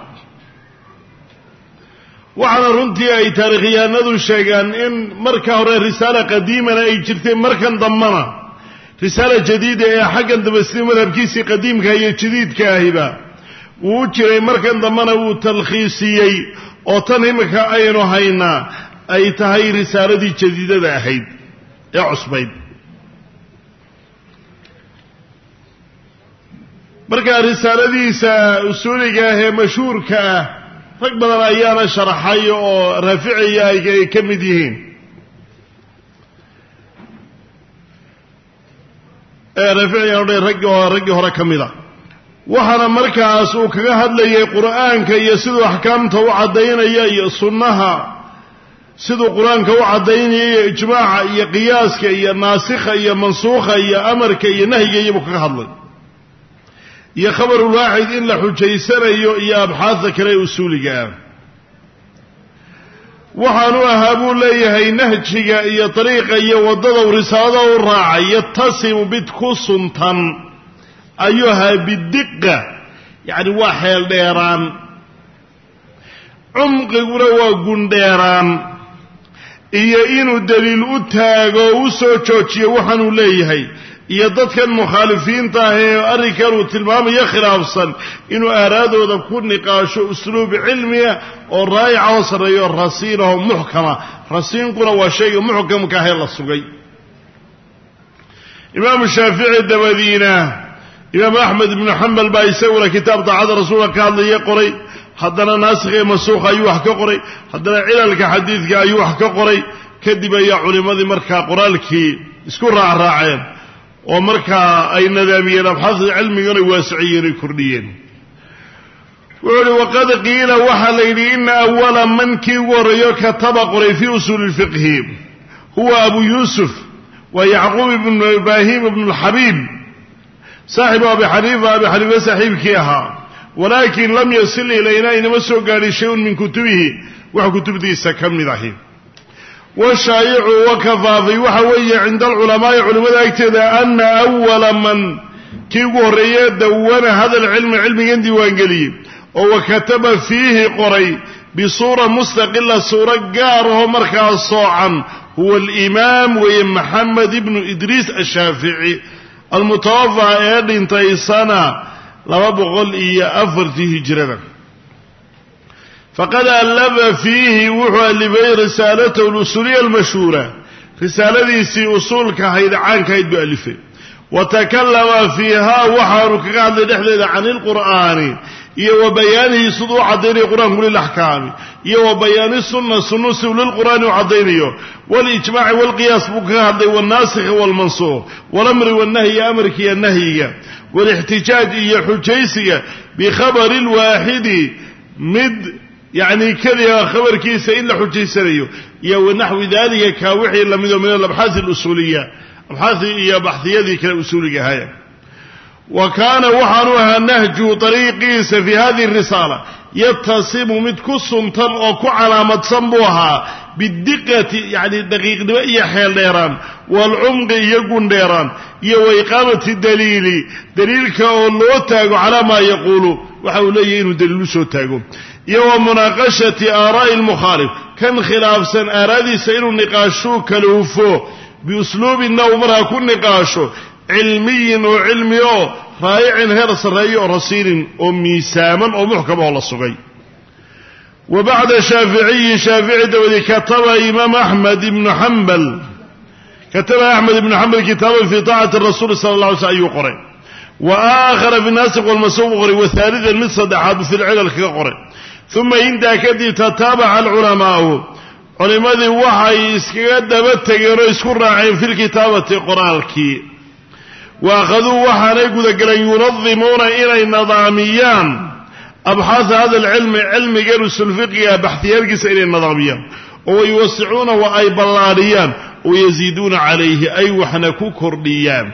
waxaana runtii ay taarikhyahanadu sheegaan in marka hore risaala qadiimana ay jirtay markan dambana risaala jadiida ee xaggan dambe sida madhabkiisii qadiimka iyo jadiidka ahiba wuu u jiray markan dambana wuu talkhiisiyey oo tan imika aynu haynaa ay tahay risaaladii jadiidada ahayd ee cusbayd markaa risaaladiisa usuuliga ah ee mashhuurka ah rag badan ayaana sharaxay oo raaficiya ay ka mid yihiin raaficiya odhan raggi raggii hore ka mida waxaana markaas uu kaga hadlayay qur'aanka iyo siduu axkaamta u caddaynaya iyo sunnaha siduu qur-aanka u caddaynaya iyo ijmaaca iyo qiyaaska iyo naasikha iyo mansuukha iyo amarka iyo nahyiga iyobuu kaga hadlay iyo khabarulwaaxid in la xujaysanayo iyo abxaadda kale ee usuuliga ah waxaanu ahaa buu leeyahay nahjiga iyo dariiqa iyo waddada u risaalada u raacay yatasimu bid ku suntan ayuu ahaa bidiqa yacni waa xeel dheeraan cumqiguna waa gundheeraan iyo inuu daliil u taago u soo joojiyo waxaanuu leeyahay iyo dadkan mukhaalifiinta ah ee arrinkan uu tilmaamayo khilaafsan inuu aaraadooda ku niqaasho usluub cilmiya oo raa'ica oo sarreeyo rasiinahoo muxkama rasiinkuna waa shayga muxkamka ahee la sugay imaamu shaafici dabadiina imaamu axmed ibnu xambal baa isaguna kitaab daacada rasuulka ka hadlaya qoray haddana naasikh iyo mansuukha ayuu wax ka qoray haddana cilalka xadiidka ayuu wax ka qoray kadib ayaa culimmadii markaa qoraalkii isku raacraaceen oo markaa ay nadaamiyeen abxaafda cilmigana waasiciyeen ay kordhiyeen wuxuu uhi waqad qiila waxaa la yidhi ina awala man kii ugu horreeyo kataba qoray fii usuuli lfiqhi huwa abu yuusuf wa yacquub ibnu ibraahim ibnu lxabiib saaxibu abi xaniifa abi xaniifa saaxiibkii ahaa walaakin lam yasil ilayna inama soo gaadhin shay-un min kutubihi wax kutubdiisa ka mid ahi washaayicu wa kafaafay waxa weeye cinda alculamaa'i culimmada agteeda ana awala man kii ugu horreeye dawana hada alcilmi cilmigan diiwaangeliyey oo wa kataba fiihi qoray bisuura mustaqila suuro gaar ahoo markaa soocan huwa alimaam weeye maxamed ibnu idriis ashaafici almutawafa ee dhintay sana laba boqol iyo afartii hijrada faqad allafa fiihi wuxuu alifay risaalatahu alusuuliya almashhuura risaaladiisii usuulka ahayd caankahayd buu alifay wa takallama fiihaa waxaanu kaga hadlay dhexdeeda can ilqur'aani iyo wa bayaanihi siduu u caddaynaya qur-aanku lilaxkaami iyo wa bayaani sunna sunnu siu lilqur'aani u caddaynayo walijmaaci walqiyaas buu kaga hadlay waalnaasikhi waalmansuuq walamri wannahyi iyo amarka iyo nahyiga waalixtijaaj iyo xujaysiga bikhabari lwaaxidi mid yacni keliya khabarkiisa in la xujaysanayo iyo wanaxwi dalika kaa wixii lamido min alabxaahi alusuuliya abxaahii iyo baxhiyadii kale usuuliga ahaya wa kaana waxaanu ahaa nahju ariiqiisa fi hadihi risaala yatasimu mid ku suntan oo ku calaamadsan buu ahaa bidiqati yani daqiiqnimo iyo xeel dheeraan waalcumqi iyo gundheeraan iyo wa iqaamati daliili daliilka oo loo taago calaa maa yaquulu waxa uu leeyahay inuu daliil u soo taago iyo wa munaaqashati aaraa'i almukhaalif kan khilaafsan aaraadiisa inuu niqaashuu kala hufo biusluubinna uu markaa ku niqaasho cilmiyin oo cilmi oo raayicin heer sarreeyo oo rasiinin oo miisaaman oo muxkam oo la sugay wa bacda shaaficiyi shaafici dabadii kataba imaam axmed ibnu xambal kataba axmed ibnu xambal kitaaban fii taacati rasuuli sala alla alay slm ayuu qoray wa aakhara fi naasikh walmansuuq qoray wa haalidan mid saddexaad fi lcilal kaga qoray uma intaa kadib tataabaca alculamaa'u culimmadii waxay iskaga daba tegeen oo isku raaceen fi lkitaabati qoraalkii wa akhaduu waxaanay gudagaleen yunadimuuna inay nadaamiyaan abxaatha hada alcilmi cilmigan usulfiqiga baxhiyaalkiisa inay nadaamiyaan oo wayuwasicuuna wa ay ballaadhiyaan wayaziiduuna calayhi ay waxna ku kordhiyaan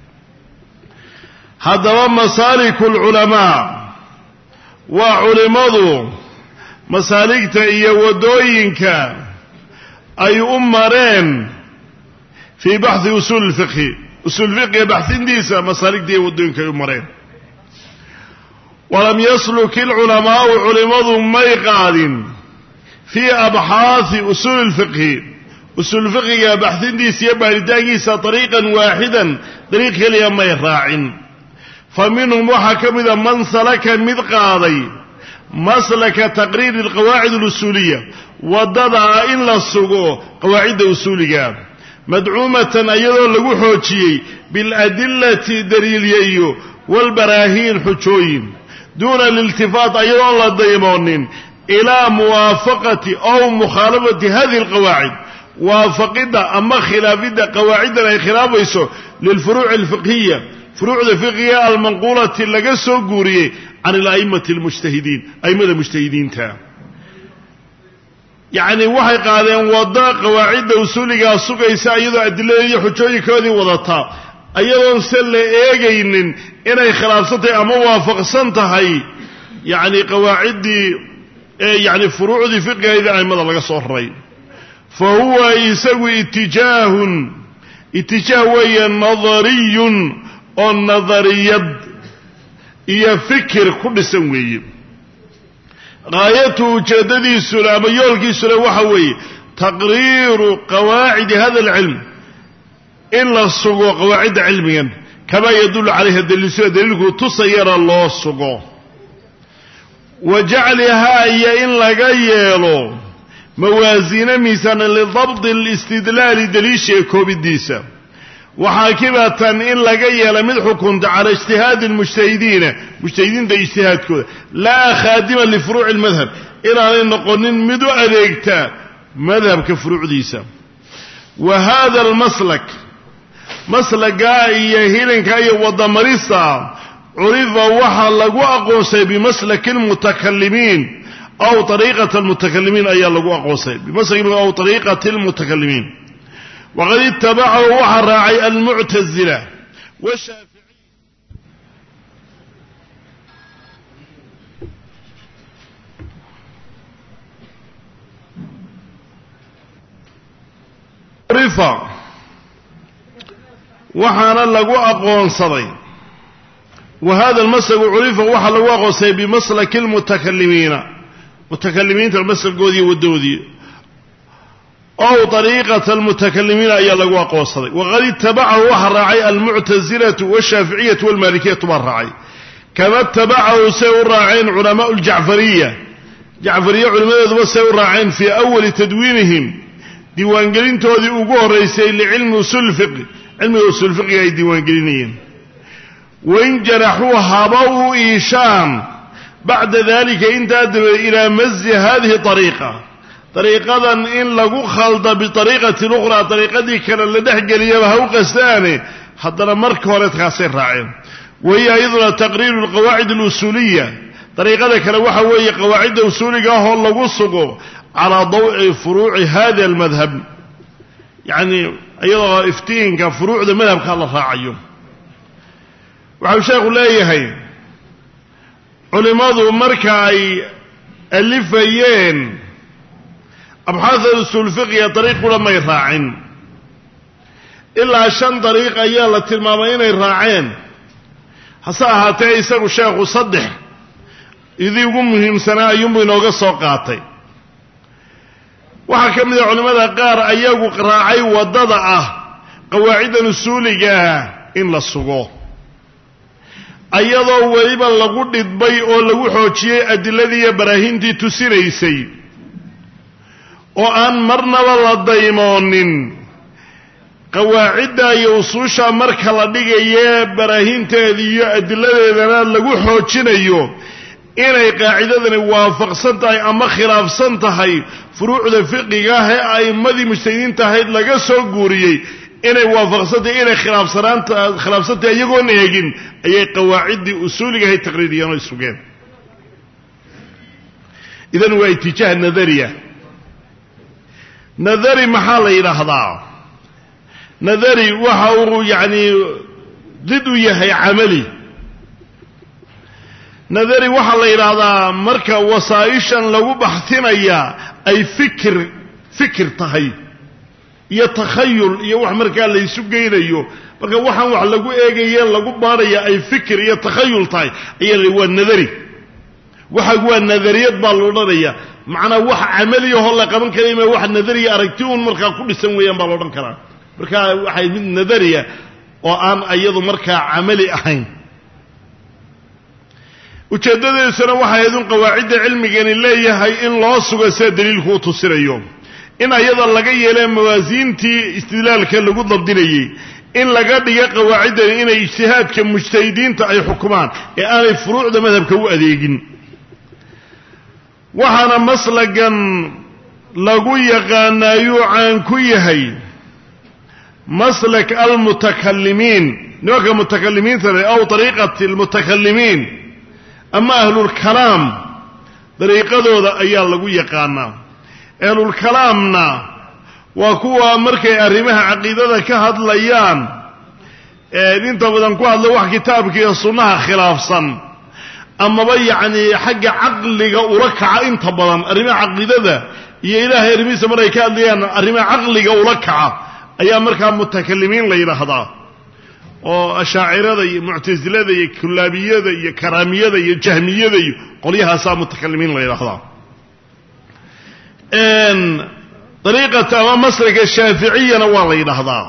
haddaba masaaliku alculamaa waa culimmadu masaaligta iyo waddooyinka ay u mareen fii baxhi usuuli lfiqhi usuul fiqiga baxsintiisa masaaligta iyo waddooyinka ay u mareen walam yasluk ilculamaau culimmadu may qaadin fii abxaahi usuuli lfiqhi usuul fiqiga baxsintiisa iyo baaritaankiisa ariiqan waaxidan dariiq keliya may raacin fa minhum waxaa ka mida man salaka mid qaaday maslaka taqriiri alqawaacid alusuuliya waddadaa in la sugo qawaacidda usuuliga madcuumatan iyadoo lagu xoojiyey biladillati daliilyayo walbaraahiin xujooyin duuna aliltifaat ayadoon la daymoonin ilaa muwaafaqati ow mukhaalafati hadihi alqawaacid waafaqidda ama khilaafidda qawaaciddan ay khilaafayso lilfuruuci alfiqhiya furuucda fiqiga almanquulati laga soo guuriyey can ala'immati almujtahidiin a'immada mujtahidiinta yacni waxay qaadeen wadda qawaacidda usuuligaa sugaysa iyadoo adiladeedii xujooyinkoodii wadataa iyadoon se la eegaynin inay khilaafsan tahay ama waafaqsan tahay yacni qawaaciddii yani furuucdii fiqigayda a'immada laga soo raray fa huwa isagu itijaahun itijaah weeye nadariyun oo nadariyad iyo fikir ku dhisan weeye gaayatu ujeeddadiisuna ama yoolkiisuna waxa weeye تقرير قواعد هذا العلم إلا الصقو قواعد علميا كما يدل عليها الدليل دليل تصير الله الصقو وجعلها هي إن لغيرو موازين ميزانا لضبط الاستدلال دليل شيكو بالديسة وحاكمة إن لغير من حكم على اجتهاد المجتهدين مجتهدين ده اجتهاد كذا لا خادما لفروع المذهب إلى أن نقول مدو أذيكتا مذهب كفروع ديسة وهذا المسلك مسلك يهيلن كاي وضمريسا عرف وحا لغو أقوصي بمسلك المتكلمين أو طريقة المتكلمين أي لغو أقوصي بمسلك أو طريقة المتكلمين وقد اتبعه وحا راعي المعتزلة والشافعي عرف وحانا لغو أقوصي وهذا المسلك عرف وحا لغو أقوصي بمسلك المتكلمين متكلمين المسلك قودي والدودي أو طريقة المتكلمين أي لغو أقوصي وقد اتبعه وحا راعي المعتزلة والشافعية والمالكية والرعي كما اتبعه سيء راعين علماء الجعفرية جعفرية علماء سيء راعين في أول تدوينهم ديوان قلين تودي أقوه رئيسي لعلم أصول الفقه علم أصول الفقه أي ديوان قلينيين وإن جرحوا هابوا إيشام بعد ذلك انتهت إلى مز هذه طريقة طريقة إن لقوا خلط بطريقة أخرى طريقة دي كان لدح قليبها وقستاني حتى لمرك ولد خاسر راعين وهي أيضا تقرير القواعد الأصولية طريقة كان وحوية قواعد أصولية هو لقوا الصقو على ضوء فروع هذا المذهب يعني أيضا افتين كفروع المذهب قال الله راعيه وحاو شيخ الله يهي علماء مركا أي ألفيين أبحاث الأصول الفقهية طريق لما يراعين إلا عشان طريق أيها التلمامين يراعين حساها تيسر الشيخ صدح إذا يقوم مهم سنة ينبغي نوغس وقاتي وحكم ذا علماء قار أيها قراعي ودضع قواعد الأصولية إن للصغو أيضا وليبا لغو دبي أو لغو حوشي أدلذي براهنتي تسيريسي وأن مرنا والله دايمونين قواعد يوصوشا مركا لديغي براهنتي ذي أدلذي لغو حوشينيو إنay qaacidadani waafaqsan tahay ama khilaafsan tahay furuucda fiqiga ah ay madii mujtahidiin tahay laga soo guuriyay inay waafaqsan tahay inay khilaafsanaanta khilaafsan tahay iyagoo neegin ayay qawaacidii usuuliga ay taqriiriyaan oo sugeen idan waa itijaah nadariya nadari maxaa la yiraahdaa nadari waxa uu yaani did u yahay amali nadari waxa la yiraahdaa marka wasaa'ishan lagu baxtinaya ay fikir fikir tahay iyo takhayul iyo wax marka la isu geeyo marka waxan wax lagu eegayeen lagu baaraya ay fikir iyo takhayul tahay ayaa waa nadari waxa waa nadariyad baa loo dhanaya macna wax amali oo la qaban karay ma wax nadari aragti uun marka ku dhisan weeyaan baa loo dhan karaa marka waxay mid nadariya oo aan ayadu marka amali ahayn ujeedadiisuna waxa ay idin qawaacida cilmigan leeyahay in loo sugo sida daliilku u tusirayo in ayada laga yeelay mawaasiintii istidlaalka lagu dabdinayay in laga dhigo qawaacida inay ijtihaadka mujtahidiinta ay xukumaan ee aanay furuucda madhabka u adeegin waxana maslagan lagu yaqaanayo aan ku yahay maslak almutakallimiin nooca mutakallimiinta aw tariiqati almutakallimiin أما أهل الكلام طريقة ذا أيال لقو يقانا أهل الكلامنا وكوا مركي أرمها عقيدة كهد ليان انت بدن كوا الله واحد كتابك يصنها خلاف صن أما بي يعني حق عقلك وركع انت بدن أرمها عقيدة ذا يا إلهي أرمي سمري كان ليان أرمها عقلك وركع أيام مركا متكلمين ليلة هذا oo ashaacirada iyo mu'tazilada iyo kullaabiyada iyo karaamiyada iyo jahmiyada iyo qoliyaha saa mutakallimin la yiraahdo een dariiqata ama maslaka shaaficiyana waa la yidhaahdaa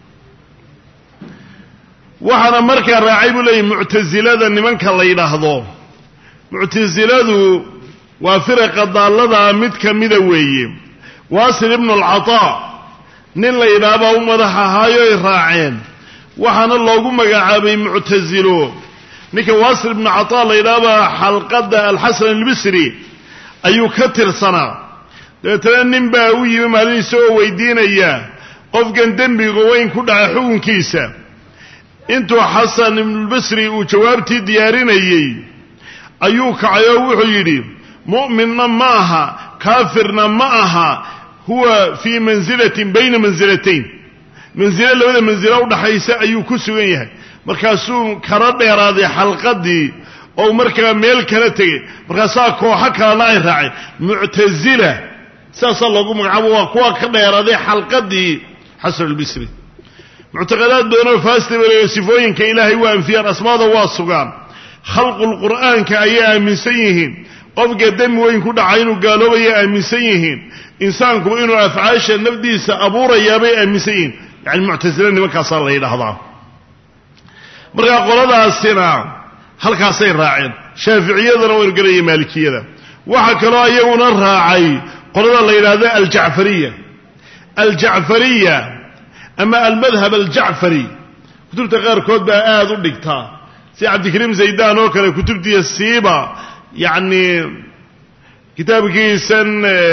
waxaana markaa raacay buu leeyahy muctasilada nimanka la yidhaahdo muctasiladu waa firaqa daallada mid ka mida weeye waasil ibnu alcataa nin la yidhaahbaa u madax ahaayo ay raaceen waxaana loogu magacaabay muctasilo ninka waasil ibnu cataa la yidhaahbaa xalqadda alxasan albisri ayuu ka tirsanaa dabeetana nin baa u yimi maalin isagoo weydiinaya qofkan dembiga weyn ku dhaca xukunkiisa intuu xasan ibnulbisri uu jawaabtii diyaarinayey ayuu kacay oo wuxuu yidhi mu'minna ma aha kaafirna ma aha huwa fii mansilatin bayna mansilatayn mansilo labada mansilo udhaxaysa ayuu ku sugan yahay markaasuu kala dheeraaday xalqadii oo markaa meel kala tegay markaasaa kooxo kalena ay raaceen muctasila saasaa loogu magacaabo waa kuwa ka dheeraaday xalqadii xasan albisri muctaqadaad badanoo faastibaleeyo sifooyinka ilaahay waa anfiyaan asmaada waa sugaan khalqulqur'aanka ayay aaminsan yihiin qofka dembi weyn ku dhaca inuu gaaloobaya aaminsan yihiin insaanku inuu afcaasha nafdiisa abuurayaabay aaminsan yihiin yani muctasila nimankaasaa la yidhaahdaa markaa qoladaasina halkaasay raaceen shaaficiyadana waynu garaya maalikiyada waxaa kaloo iyaguna raacay qolada la yidhaahdo aljacfariya aljacfariya ama almadhab aljacfari kutubta qaarkood baa aada u dhigtaa si cabdikariim zaydaan oo kale kutubtiiya siiba yacni kitaabkiisan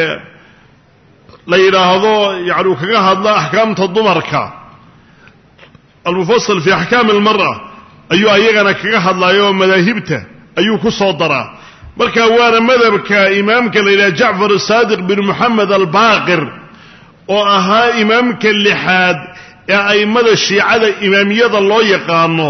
la yidhaahdo yani uu kaga hadla axkaamta dumarka almufasal fi axkaami almara ayuu ayagana kaga hadlayo oo madaahibta ayuu ku soo daraa marka waana madhabka imaamka la yidhaha jacfar asaadiq bin moxamed albaaqir oo ahaa imaamka lixaad ee a'immada shiicada imaamiyada loo yaqaano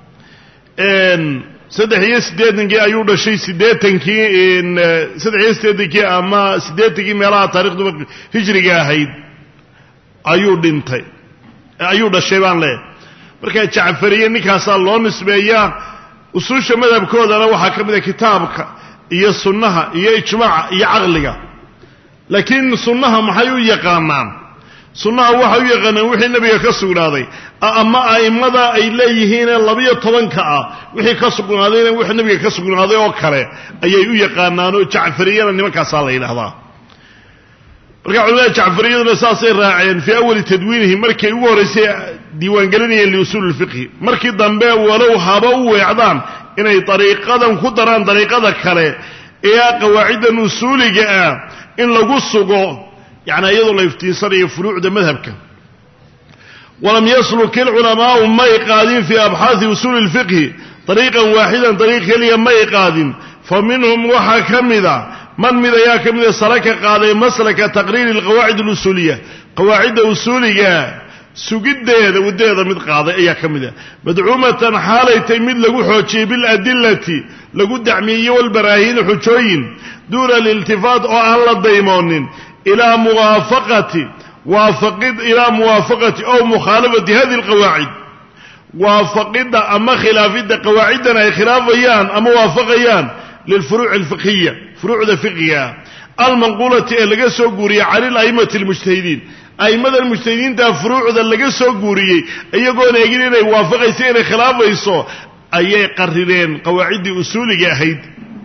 saddex iyo siddeetankii ayuu dhashay siddeetankii saddex iyo siddeetankii ama siddeetankii meelaha taarikhdu hijriga ahayd ayuu dhintay ayuu dhashay baan leeyahay markaa jacfariye ninkaasaa loo nisbeeyaa usuusha madhabkoodana waxaa ka mid a kitaabka iyo sunnaha iyo ijmaaca iyo caqliga laakiin sunnaha maxay u yaqaanaan sunnaha waxay u yaqaanaan wixii nebiga ka sugnaaday ama a'immada ay leeyihiine labiyo tobanka ah wixii ka sugnaadayna wixii nebiga ka sugnaaday oo kale ayay u yaqaanaan oo jacfariyana nimankaasaa la yidhaahdaa marka culimada jacfariyaduna saasay raaceen fii awali tadwiinihim markay ugu horraysay diiwaangelinayeen liusuul lfiqhi markii dambe walow haba u weecdaan inay dariiqadan ku daraan dariiqada kale ee qawaaciddan usuuliga ah in lagu sugo yani iyadoo la iftiinsanayo furuucda madhabka walam yasluk ilculamaau may qaadin fii abxaahi usuuli lfiqhi dariiqan waaxidan dariiq keliya may qaadin fa minhum waxaa ka mida man mid ayaa ka mida salaka qaaday maslaka taqriiri alqawaacid alusuuliya qawaacidda usuuliga sugiddeeda waddadeeda mid qaaday ayaa ka mida madcuumatan xaalay tay mid lagu xoojiyey biladillati lagu dacmiyeyo walbaraahiini xujooyin duuna aliltifaat oo aan la daymoonin ilaa muwaafaqati waafaqid ilaa muwaafaqati ow mukhaalafati hadihi alqawaacid waafaqidda ama khilaafidda qawaaciddan ay khilaafayaan ama waafaqayaan lilfuruuci alfiqhiya furuucda fiqhiga almanquulati ee laga soo guuriyey cani ala'immati almujtahidiin a'immadan mujtahidiinta furuucda laga soo guuriyey iyagoon eegin inay waafaqayso inay khilaafayso ayay qarireen qawaaciddii usuuliga ahayd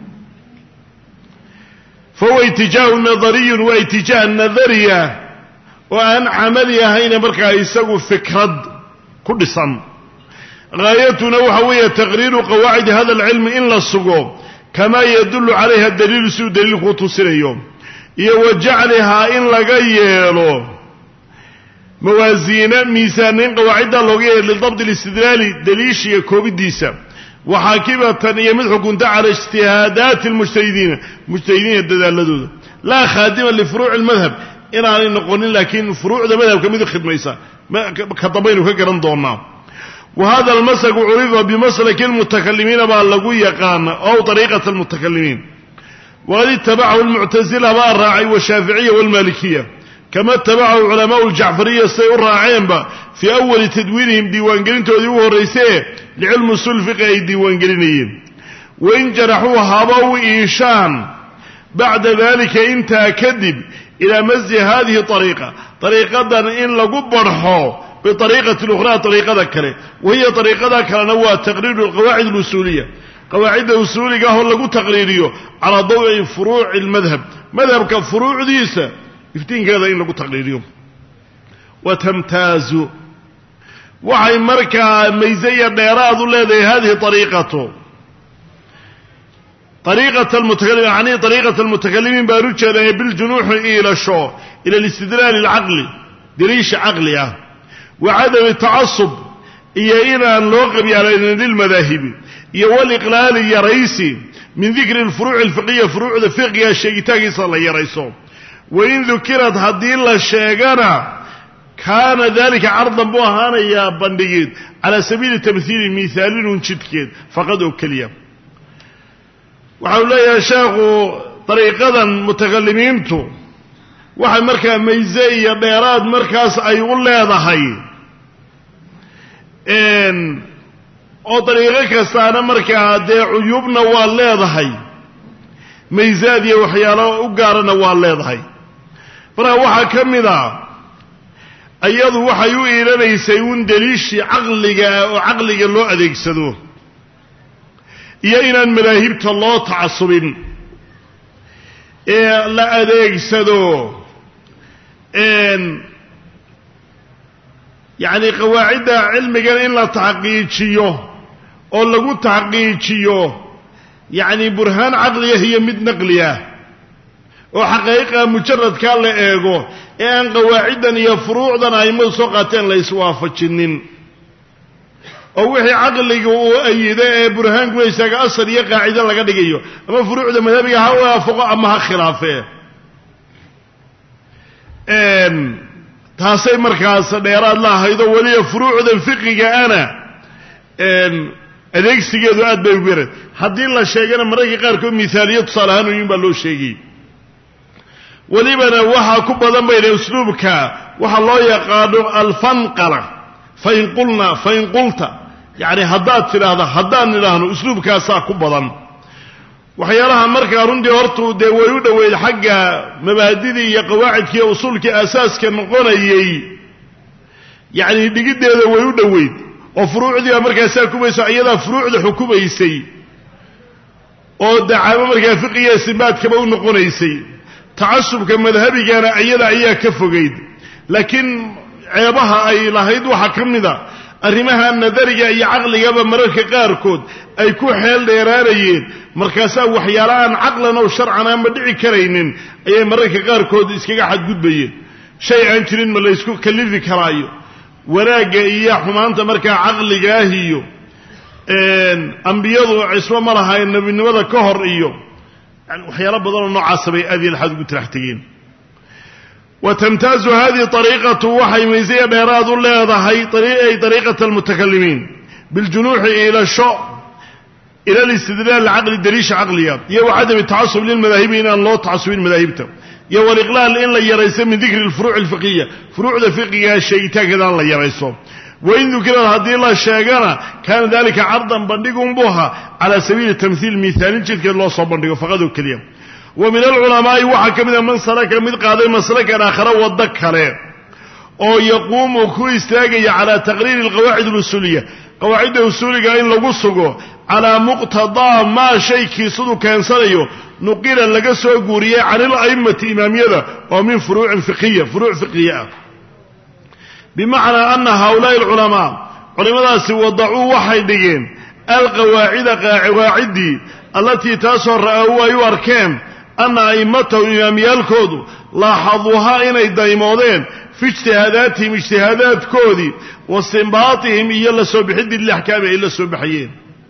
fahuwa itijaahu nadariyun waa itijaah nadariya oo aan camali ahayne markaa isagu fikrad ku dhisan gaayatuna waxa weeye taqriiru qawaacidi hada alcilmi in la sugo kamaa yadullu calayha daliilu siduu daliilku u tusinayo iyo wa jaclihaa in laga yeelo mawaasiina miisaanayn qawaaciddaa looga yeelo lidabdi alistidlaali daliishiga koobidiisa waxaakibatan iyo mid xukunta cala ijtihaadaati almujtahidiina mujtahidiina dadaaladooda laa khaadima lifuruuci almadhab inaanay noqonin laakiin furuucda madhabka mid u khidmaysa ka dambaynu ka garan doonaa wa hada almaslaku curifa bimaslaki almutakalimiina baa lagu yaqaana ow ariiqat almutakalimiin waqad itabacahu almuctasila baa raacay washaaficiya walmaalikiya kama itabacahu culamaau ljacfariya siday u raaceenba fii awali tadwiinihim diiwaangelintoodii u horraysee licilmi usuul fiqi ay diiwaangelinayeen wain jaraxuu haba u iishaan bacda dalika intaa kadib إلى مزج هذه الطريقة طريقة إن لقبرها بطريقة أخرى طريقة ذكرة وهي طريقة ذكرة نوع تقرير القواعد الأصولية قواعد الأصولية هو لقو تقريريه على ضوء فروع المذهب مذهب كفروع ديسة يفتين كذا إن لقو تقريريه وتمتاز وحي مركا ميزية ديراد الذي هذه طريقته طريقة المتكلم يعني طريقة المتكلمين باروتشا بالجنوح إلى الشو إلى الاستدلال العقلي دريش عقلية وعدم التعصب إيانا أن لوقب على للمذاهب والإقلال يا رئيسي من ذكر الفروع الفقهية فروع الفقهية الشيطان صلى الله عليه وسلم وإن ذكرت هذه الله الشيغانة كان ذلك عرضا بوهانا يا بندقيد على سبيل التمثيل مثالين ونشتكيد فقد أكليا وحاول يا شيخ طريقة متكلمينتو waxay markaa meeyay iyo dheeraad markaas ay u leedahay een oo dariiqo kastaana markaa dee cuyubna waa leedahay meeyzaad iyo waxyaalo u gaarana waa leedahay fara waxa kamida ayadu waxay u iilaneysay un daliishi aqliga oo aqliga loo adeegsado iyo inaan madaahibta loo tacasubin ee la adeegsado إن يعني قواعد علمك إن لا تحقيقيه أو لغو تحقيقيه يعني برهان عقلية هي مد نقلية وحقيقة مجرد كان لإيغو إن قواعدا يفروعدا أيمو سوقاتين ليسوا فتشنين أو وحي عقلية وأيدا برهان كويساك أصر يقاعدا لغا دقيو أما فروعدا مذهبك هوا فوق أما خلافه ان taasay markaas dheeraad la haydo waliya furuucda fiqiga ana en adeegsigeedu aad bay u yaray hadii la sheegana mararka qaar ko miisaaliyad salahan oo inba loo sheegay walibana waxa ku badan bay usluubka waxa loo yaqaano al-fanqala fa in qulna fa in qulta yaani hadaad tiraahdo hadaan nidhaahno usluubkaas ku badan waxyaalaha markaa runtii hortu dee way u dhaweyd xagga mabaadidii iyo qawaacidkii iyo usulkii asaaska noqonayay yacni dhigideeda way u dhaweyd oo furuucdii markaasaa kubayso iyadaa furuucda xukumaysay oo dacaamo markaa fiqiga istinbaadkaba u noqonaysay tacasubka madhabigana iyada ayaa ka fogayd laakiin ceebaha ay lahayd waxaa ka mid a arrimaha nadariga iyo caqligaba mararka qaarkood ay ku xeel dheeraanayeen markaasaa waxyaalo aan caqlan oo sharcan aan ma dhici karaynin ayay mararka qaarkood iskaga xadgudbayeen shay aan jirin ma la isku kalifi karaayo wanaagga iyo xumaanta markaa caqliga ah iyo ambiyadu cismo ma lahayn nabinimada ka hor iyo waxyaalo badan oo noocaas bay aad iyo xad ugu tiraxtigeen وتمتاز هذه طريقة وحي ميزية بيراد الله هي طريقة طريقة المتكلمين بالجنوح إلى الشوء إلى الاستدلال العقلي الدليش عقليات يو عدم التعصب للمذاهبين أن الله تعصبين مذاهبته يو الإقلال إن لا يريسون من ذكر الفروع الفقهية فروع الفقهية الشيطان كذا لا يريسون وإن ذكر هذه الله الشاقرة كان ذلك عرضا بندقهم بها على سبيل التمثيل مثالي جد الله صاب بندقهم فقدوا الكلام ومن العلماء وحكى من من سلك من قاضي مسلك آخر وذكره أو يقوم كل استاجي على تقرير القواعد الأصولية قواعد الأصولية إن لقصقه على مقتضى ما شيء كيصدو كان صليه نقيل لقصه قورية عن الأئمة إمامية ومن فروع فقهية فروع فقهية بمعنى أن هؤلاء العلماء علماء سوضعوا وحيدين القواعد قواعد التي تأثر رأوا يواركان أن أئمتهم إماميالكود لاحظوها إن الدائمودين في اجتهاداتهم اجتهادات كودي واستنباطهم إلا سبحد الأحكام إلا سبحيين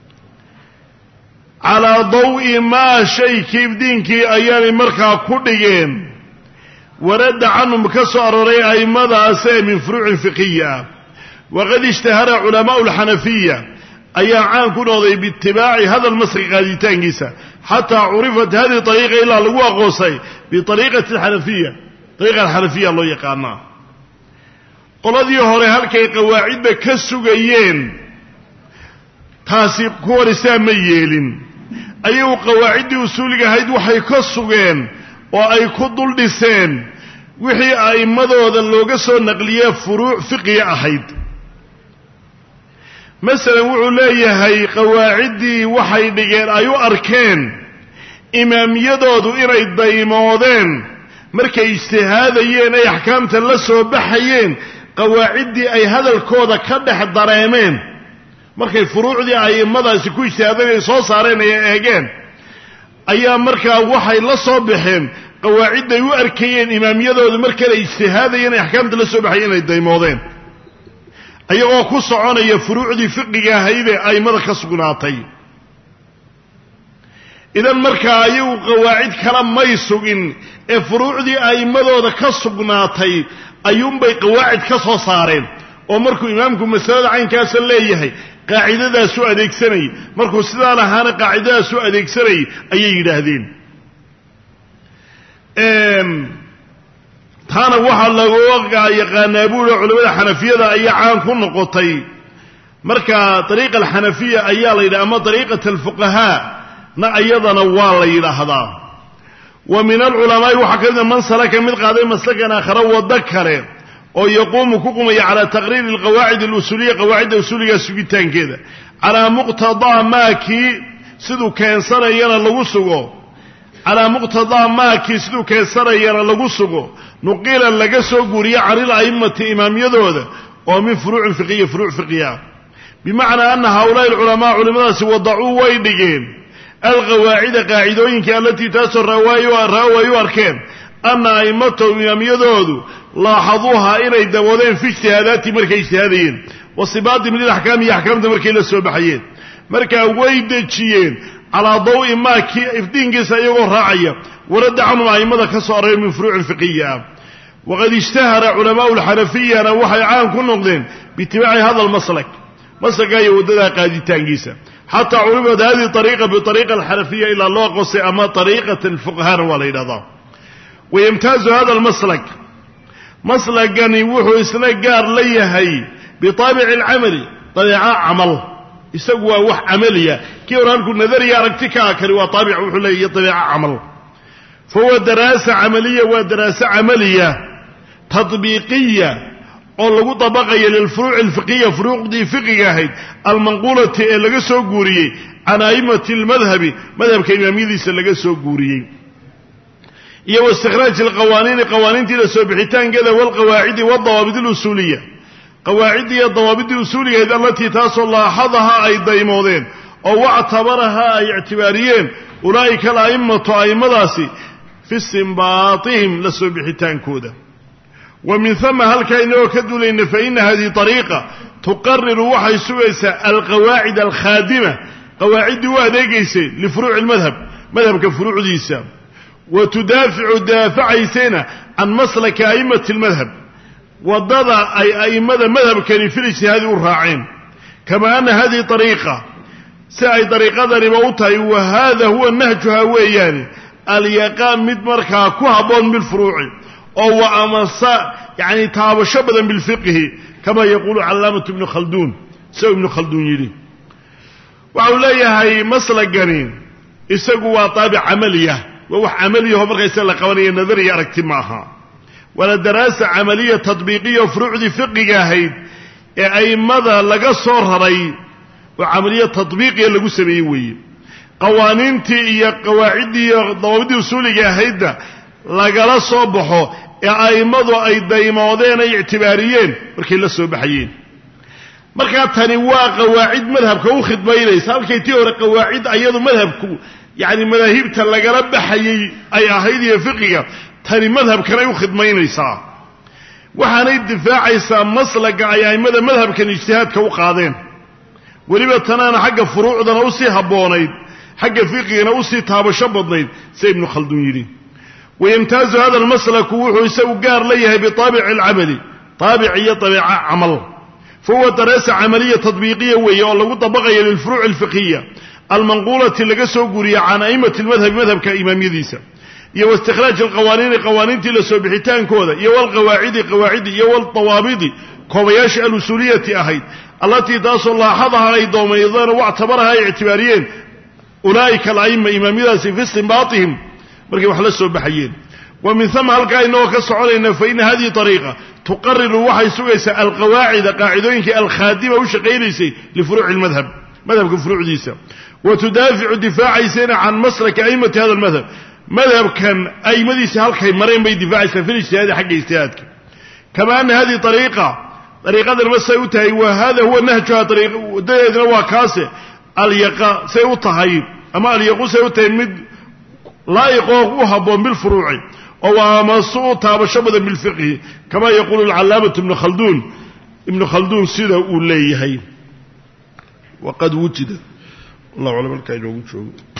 على ضوء ما شيء كيف دينك أيام مركا كوديين ورد عنهم كسر رأي أئمة أساء من فروع فقهية وقد اشتهر علماء الحنفية أي عام كنوا باتباع هذا المسرق هذه تنجسة حتى عرفت هذه الطريقة إلى لقوة غوصي بطريقة الحنفية طريقة الحنفية الله يقعنا قل هذه هوري هالكي قواعد كالسوغيين تاسيب كور ساميين أيه قواعد أصولك هيد وحي كالسوغين وأي كدل دسين wixii a'immadooda looga soo naqliyey furuuc fiqiga ahayd masalan wuxuu leeyahay qawaaciddii waxay dhigeen ay u arkeen imaamiyadoodu inay daymoodeen markay ijtihaadayeen ay axkaamta la soo baxayeen qawaaciddii ay hadalkooda ka dhex dareemeen markay furuucdii a'immadaasi ku ijtihaadeen ay soo saareen ay eegeen ayaa markaa waxay la soo baxeen qawaacidday u arkayeen imaamiyadoodu markale ijtihaadayeen ay axkaamta la soo baxayeen inay daymoodeen ayagoo ku soconaya furuucdii fiqiga ahaydee a'immada ka sugnaatay idan markaa ayagu qawaacid kala may sugin ee furuucdii a'immadooda ka sugnaatay ayuunbay qawaacid ka soo saareen oo markuu imaamku masalada caynkaasa leeyahay qaacidadaasu adeegsanayay markuu sidaa lahaana qaacidadaasu adeegsanayay ayay yidhaahdeen taana waxaa laga yaqaanaa buuhi culamada xanafiyada ayaa caan ku noqotay marka dariiqa alxanafiya ayaa la yidhaha ama dariiqat alfuqahaa na iyadana waa la yidhaahdaa wa min alculamaa'i waxaa ka mida man salaka mid qaaday maslakan aakhara waddo kale oo yaquumu ku qumaya calaa taqriiri alqawaacid alusuuliya qawaacidda usuuliga sugitaankeeda calaa muqtadaa maakii siduu keensanayana lagu sugo calaa muqtadaa maakii siduu keensanayana lagu sugo nuqila laga soo guuriye canil a'immati imaamyadooda oo min furuucin fiqiya furuuc fiqiya bimacnaa ana haulaai alculamaa culimadaasi wadacuu way dhigeen alqawaacida qaacidooyinkii allatii taasoo raaway u arkeen ana a'immatahum imaamyadoodu laaxaduuha inay daboodeen fi ijtihaadaati markay ijtihaadayeen wa sibaatihim lilaxkaam iyo axkaamta markay la soo baxayeen markaa way dejiyeen calaa dawi maa kii ifdiinkiisa iyagoo raacaya waradda canhum a'immada ka soo array min furuucin fiqiya ah waqad ishtahara culamaau alxanafiyana waxay caan ku noqdeen biitibaaci hada almaslak maslaka iyo waddadaa qaaditaankiisa xataa culimat hadihi ariiqa biariiqa alxanafiya ilaa loo qosay ama ariiqat alfuqahana waa la yidhahdaa wayamtaazu hada almaslak maslagani wuxuu isna gaar la yahay bitaabici alcamali dabeeca camal isagu waa wax camaliya kii hore halkuu nadariya aragti ka akari waa taabic wuxuu leeyahay dabeeca camal fahuwa daraasa camaliya waa daraaso camaliya tadbiiqiya oo lagu dabaqayo lilfuruuci alfiqiya furuuqdii fiqiga ahayd almanquulati ee laga soo guuriyey can a'immati almadhabi madhabka imaamyadiisa laga soo guuriyey iyo waistikhraaji alqawaaniini qawaaniintii la soo bixitaankeeda walqawaacidi wadawaabid alusuuliya qawaaciddii iyo dawaabiddii usuuligahayd allatii taasoo laaxadaha ay daymoodeen oo wactabaraha ay ictibaariyeen ulaa'ika ala'immatu a'immadaasi fi istinbaatihim la soo bixitaankooda wa min hama halkaa inagoo ka duulayna fa ina hadihi ariiqa tuqariru waxay sugaysaa alqawaacid alkhaadima qawaaciddii u adeegaysay lifuruuci almadhab madhabka furuucdiisa wa tudaaficu daafacaysayna can maslaki a'immati almadhab waddada ay a'immada madhabkani fil ijtihaadi u raaceen kama ana hadihi ariiqa si ay dariiqadaniba u tahay wa hada huwa nahjuha weeyaani alyaqaan mid markaa ku habboon bilfuruuci oo wa amasa yani taabasho badan bilfiqhi kama yaquulu calaamatu ibnu khalduun sida ibnu khalduun yidhi waxau leeyahay maslagani isagu waa taabic camaliya waa wax camaliyaho markaysa la qabanaya nadariya aragti maaha waana daraasa camaliya tadbiiqiya oo furuucdii fiqiga ahayd ee a'immada laga soo raray oo camaliya tadbiiqiya lagu sameeyey weeye qawaaniintii iyo qawaaciddii iyo dawaabiddii usuuliga ahaydda lagala soo baxo ee a'immadu ay daymoodeen ay ictibaariyeen markay la soo baxayeen markaa tani waa qawaacid madhabka u khidmaynaysa halkay tii hore qawaacid ayadu madhabku yacni madaahibta lagala baxayay ay ahayd iyo fiqiga tani madhabkanay u khidmaynaysaa waxaanay difaacaysaa maslaga ay a'immada madhabkan ijtihaadka u qaadeen weliba tanaana xagga furuucdana usii habboonayd xagga fiqigana usii taabasho badnayd sida ibnu khalduun yidhi wayamtaazu hada almaslaku wuxuu isagu gaar la yahay bitaabici alcamali taabic iyo dabeeca camal fahuwa daraasa camaliya tadbiiqiya weeye oo lagu dabaqayo lilfuruuci alfiqiya almanquulati laga soo guuriye can a'immati almadhabi madhabka imaamyadiisa iyo waistikhraaji alqawaaniini qawaaniintii la soo bixitaankooda iyo walqawaacidi qawaacidi iyo waldawaabidi koobayaasha alusuuliyati ahayd allatii taasoo laaxadaha ay doomaydeen oo wactabaraha ay ictibaariyeen ulaa'ika ala'imma imaamyadaasi fi istinbaatihim markay wax la soo baxayeen ومن ثم هلقا إنه كسعولينا فإن هذه طريقة تقرر وحي سويسة القواعد قاعدوينك الخادمة وشقيريسي لفروع المذهب مذهب فروع ديسة وتدافع دفاع سنة عن مسلك أئمة هذا المذهب مذهب كان أي مديسي هلقا مرين بي دفاع سنة في الاجتهاد حق اجتهادك كما أن هذه طريقة طريقة المسيوتها وهذا هو النهج طريقة ودينا وكاسة اليقى سيوتها أما اليقى سيوتها مد لا يقوه هبون بالفروع ومصوتها بشبه بالفقه كما يقول العلامة ابن خلدون ابن خلدون سيده أوليه وقد وجد الله أعلم الكائن وجوده